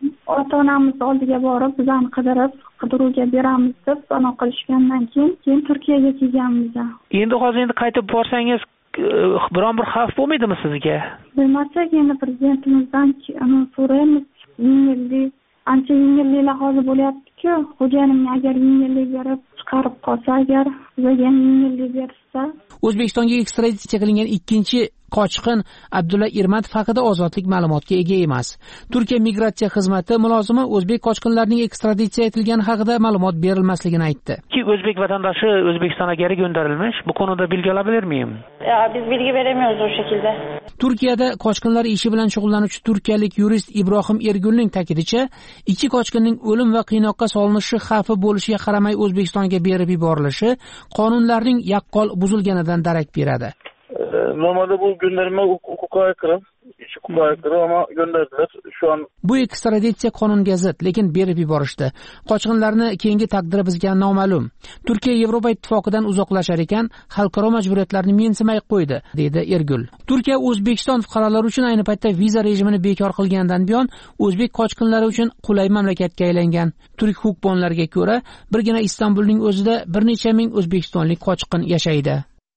ota-onamiz oldiga borib bizani qidiruvga beramiz deb bano qilishgandan keyin Turkiyaga kelganmiz. Hozir qaytib borsangiz biron bir xavf bo'lmaydimi sizga? Bilmasak, endi prezidentimizdan so'raymiz. Ancha yengilliklar hozir bo'lyapti-ku. Xo'janim agar yengillik berib chiqarib qolsa, agar bizga yengillik bersa. O'zbekistonga ekstraditsiya qilingan ikkinchi qochqin Abdulla Irmatov haqida ozodlik ma'lumotga ega emas. Turkiya migratsiya xizmati mulozimi o'zbek qochqinlarining ekstraditsiya etilgani haqida ma'lumot berilmasligini aytdi. O'zbek vatandaşı O'zbekistonga geri gönderilmiş. Bu konuda bilgi alabilir miyim? Biz bilgi veremiyoruz o şekilde. Turkiyada qochqinlar ishi bilan shug'ullanuvchi turkiyalik yurist Ibrohim Ergulning ta'kidicha, ikki qochqinning o'lim va qiynoqqa solinishi xavfi bo'lishiga qaramay O'zbekistonga berib yuborilishi qonunlarning yaqqol buzilganidan darak beradi. Normalde bu gönderme hukuka aykırı. Hukuka aykırı ama gönderdiler. Şu an bu ekstraditsiya qonunga zid, lekin berib yuborishdi. Qochqinlarni keyingi taqdiri bizga noma'lum. Turkiya Yevropa ittifoqidan uzoqlashar ekan, xalqaro majburiyatlarni mensimay qo'ydi, dedi Ergul. Turkiya O'zbekiston fuqarolari uchun ayni paytda viza rejimini bekor qilgandan buyon o'zbek qochqinlari uchun qulay mamlakatga aylangan. Turk huquqbonlariga ko'ra, birgina Istanbulning o'zida bir necha ming o'zbekistonlik qochqin yashaydi.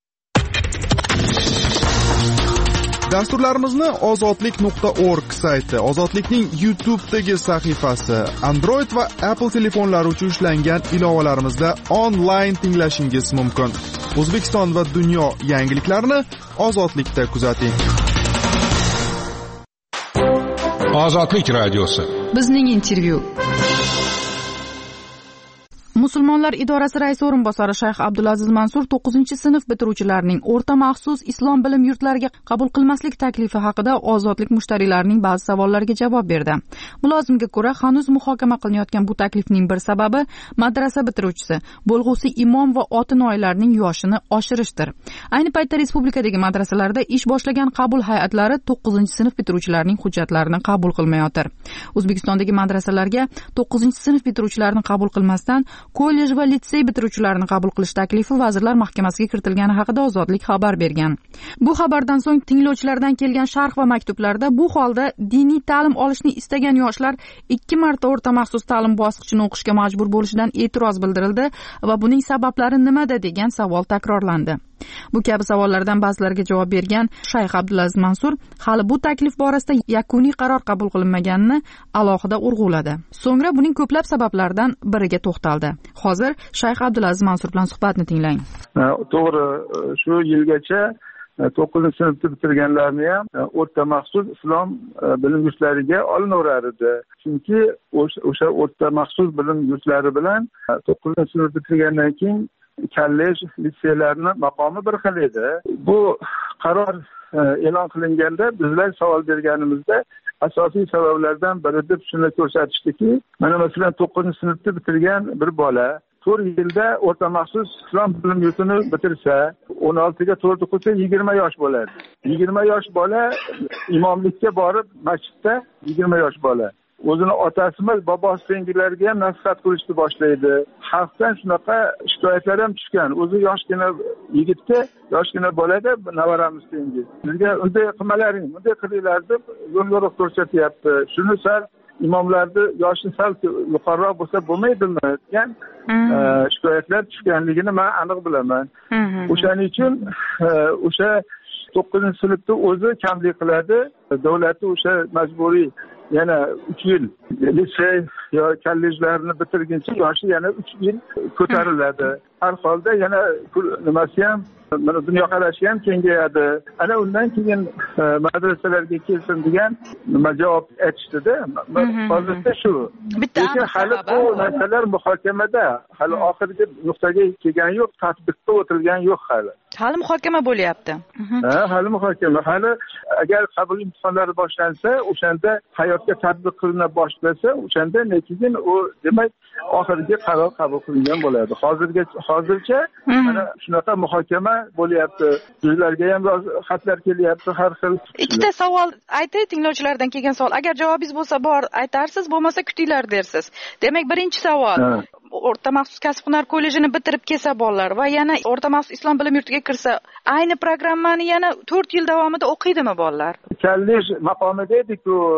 Dasturlarimizni ozodlik.org sayti, Ozodlikning YouTube'dagi sahifasi, Android va Apple telefonlari uchun ishlangan ilovalarimizda onlayn tinglashingiz mumkin. O'zbekiston va dunyo yangiliklarini Ozodlikda kuzating. Ozodlik radiosi. Bizning intervyu. Musulmonlar idorasi raisi o'rinbosari Shayx Abdulaziz Mansur 9-sinf bitiruvchilarining o'rta maxsus islom bilim yurtlariga qabul qilmaslik taklifi haqida Ozodlik mushtariylarining ba'zi savollariga javob berdi. Mulozimga ko'ra, hanuz muhokama qilinayotgan bu taklifning bir sababi madrasa bitiruvchisi, bo'lg'usi imom va ota noilarning yoshini oshirishdir. Ayni paytda respublikadagi madrasalarda ish boshlagan qabul hay'atlari 9-sinf bitiruvchilarining hujjatlarini qabul qilmayotir. O'zbekistondagi madrasalarga 9-sinf bitiruvchilarini qabul qilmasdan kollej va litsey bitiruvchilarini qabul qilish taklifi Vazirlar Mahkamasiga kiritilgani haqida Ozodlik xabar bergan. Bu xabardan so'ng tinglovchilardan kelgan sharh va maktublarda bu holda diniy ta'lim olishni istagan yoshlar 2 marta o'rta maxsus ta'lim bosqichini o'qishga majbur bo'lishidan e'tiroz bildirildi va buning sabablari nimada degan savol takrorlandi. Bu kabi savollardan ba'zilariga javob bergan Shayx Abdulaziz Mansur hali bu taklif borasida yakuniy qaror qabul qilinmaganini alohida urg'uladi. So'ngra buning ko'plab sabablaridan biriga to'xtaldi. Hozir Shayx Abdulaziz Mansur bilan suhbatni tinglang. To'g'ri, shu yilgacha 9-sinfni bitirganlarni ham o'rta maxsus islom bilim yurtlariga olinaverar edi. Chunki o'sha o'rta maxsus bilim yurtlari bilan 9-sinf bitirgandan keyin kollej, litseylarni maqomi bir xil edi. Bu qaror e'lon qilinganda bizlar savol berganimizda asosiy sabablardan biri deb shuni ko'rsatishdiki, mana masalan 9-sinfni bitirgan bir bola 4 yilda o'rta maxsus islom bilim yurtini bitirsa, 16ga to'ldi qo'ysa 20 yosh bo'ladi. 20 yosh bola imomlikka borib masjidda 20 yosh bola o'zini otasimiz, bobosi tengilariga ham nasihat qilishni boshlaydi. Xalqdan shunaqa shikoyatlar ham tushgan. O'zi yoshgina yigitga, yoshgina bolada navaramiz tengi. Bizga unday qilmalaring, unday qilinglar deb yo'l-yo'riq ko'rsatyapti. Shuni sal imomlarni yoshi sal yuqoriroq bo'lsa bo'lmaydimi degan shikoyatlar tushganligini men aniq bilaman. O'shaning uchun o'sha 9-sinfda o'zi kamlik qiladi. Davlatning o'sha majburiy yana 3 yil litsey yo kollejlarni bitirguncha yoshi yana 3 yil ko'tariladi. Har holda yana nimasi ham, mana dunyoqarashi ham kengayadi. Ana undan keyin madrasalarga kelsin degan nima javob aytishdida. Hozirda shu. Lekin hali bu masalalar muhokamada, hali oxirgi nuqtaga kelgani yo'q, tatbiqqa o'tilgani yo'q hali. Hali muhokama bo'lyapti. Hali muhokama. Hali agar qabul imtihonlari boshlansa, o'shanda hayotga tatbiq qilina boshlasa, o'shanda keyin u demak oxirgi qaror qabul qilingan bo'ladi. Hozircha mana shunaqa muhokama bo'lyapti. Sizlarga ham xatlar kelyapti har xil. Ikkita savol aytay, tinglovchilardan kelgan savol. Agar javobingiz bo'lsa bor aytarsiz, bo'lmasa kutinglar dersiz. Demak, birinchi savol. O'rta maxsus kasb-hunar kollejini bitirib kelsa bolalar va yana o'rta maxsus islom bilim yurtiga kirsa, ayni programmani yana 4 yil davomida o'qiydimi bolalar? Kollej maqomida edi-ku,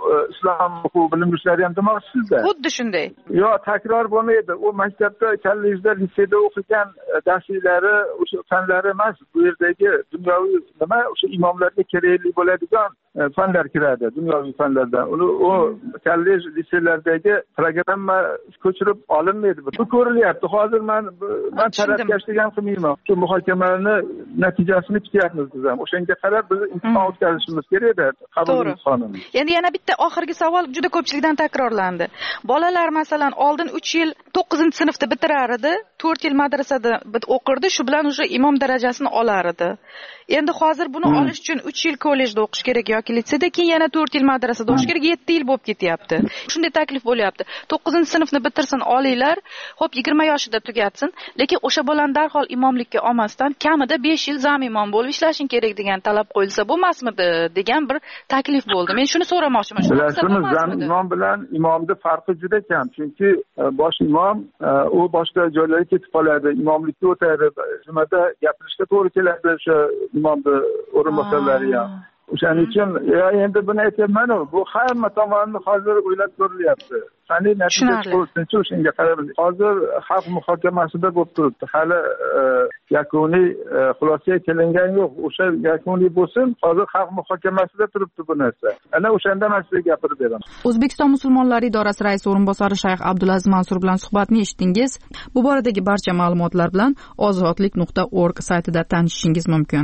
islom huquq bilim yurtlari ham demoqchisizda. Xuddi shunday. Yo, takror bo'lmaydi. U maktabda, kollejda, litseyda o'qigan darslari, o'sha fanlari emas, bu yerdagi dunyoviy nima, o'sha imomlarga kerakli bo'ladigan fanlar kiradi, dunyoviy fanlardan. U kollej, litseylardagi programma ko'chirib olinmaydi. Bu ko'rilyapti. Hozir men tarafkashlik ham qilmayman. Shu muhokamani natijasini kutyapmiz biz ham. O'shanga qarab biz imtihon o'tkazishimiz kerak edi. Qabul imtihonini. Endi yana bitta oxirgi savol juda ko'pchilikdan takrorlandi. Bolalar masalan oldin 3 yil 9-sinfda bitirar edi, 4 yil madrasada o'qirdi, shu bilan o'sha imom darajasini olar edi. Endi hozir buni olish uchun 3 yil kollejda o'qish kerak yoki litseyda, keyin yana 4 yil madrasada o'qish kerak, 7 yil bo'lib ketyapti. Shunday taklif bo'lyapti. 9-sinfni bitirsin olinglar, xo'p 20 yoshida tugatsin, lekin o'sha bolani darhol imomlikka olmasdan kamida 5 yil zam imom bo'lib ishlashing kerak degan talab qo'yilsa bo'lmasmidi degan bir taklif bo'ldi. Men shuni so'ramoqchiman. Bilasizmi, zam imom bilan imomning farqi juda kam. Chunki bosh imom u boshqa joylarga ketib qoladi, imomlikka o'tadi, nimada gapirishga to'g'ri keladi o'sha imomni o'rinbosarlari ham. O'shaning uchun endi buni aytayman, bu hamma tomonni hozir o'ylab ko'rilyapti. Qanday natija chiqarsa o'shanga qarab. Hozir xalq muhokamasida bo'lib turibdi. Hali yakuniy xulosaga kelingan yo'q. O'sha yakuniy bo'lsin, hozir xalq muhokamasida turibdi bu narsa. Ana o'shanda men sizga gapirib beraman. O'zbekiston musulmonlari idorasi raisi o'rinbosari Shayx Abdulaziz Mansur bilan suhbatni eshitdingiz. Bu boradagi barcha ma'lumotlar bilan ozodlik.org saytida tanishishingiz mumkin.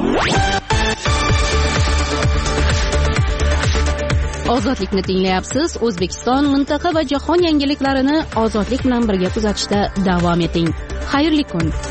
Ozodlikni tinglayapsiz. O'zbekiston, mintaqa va jahon yangiliklarini ozodlik bilan birga kuzatishda davom eting. Xayrli kun.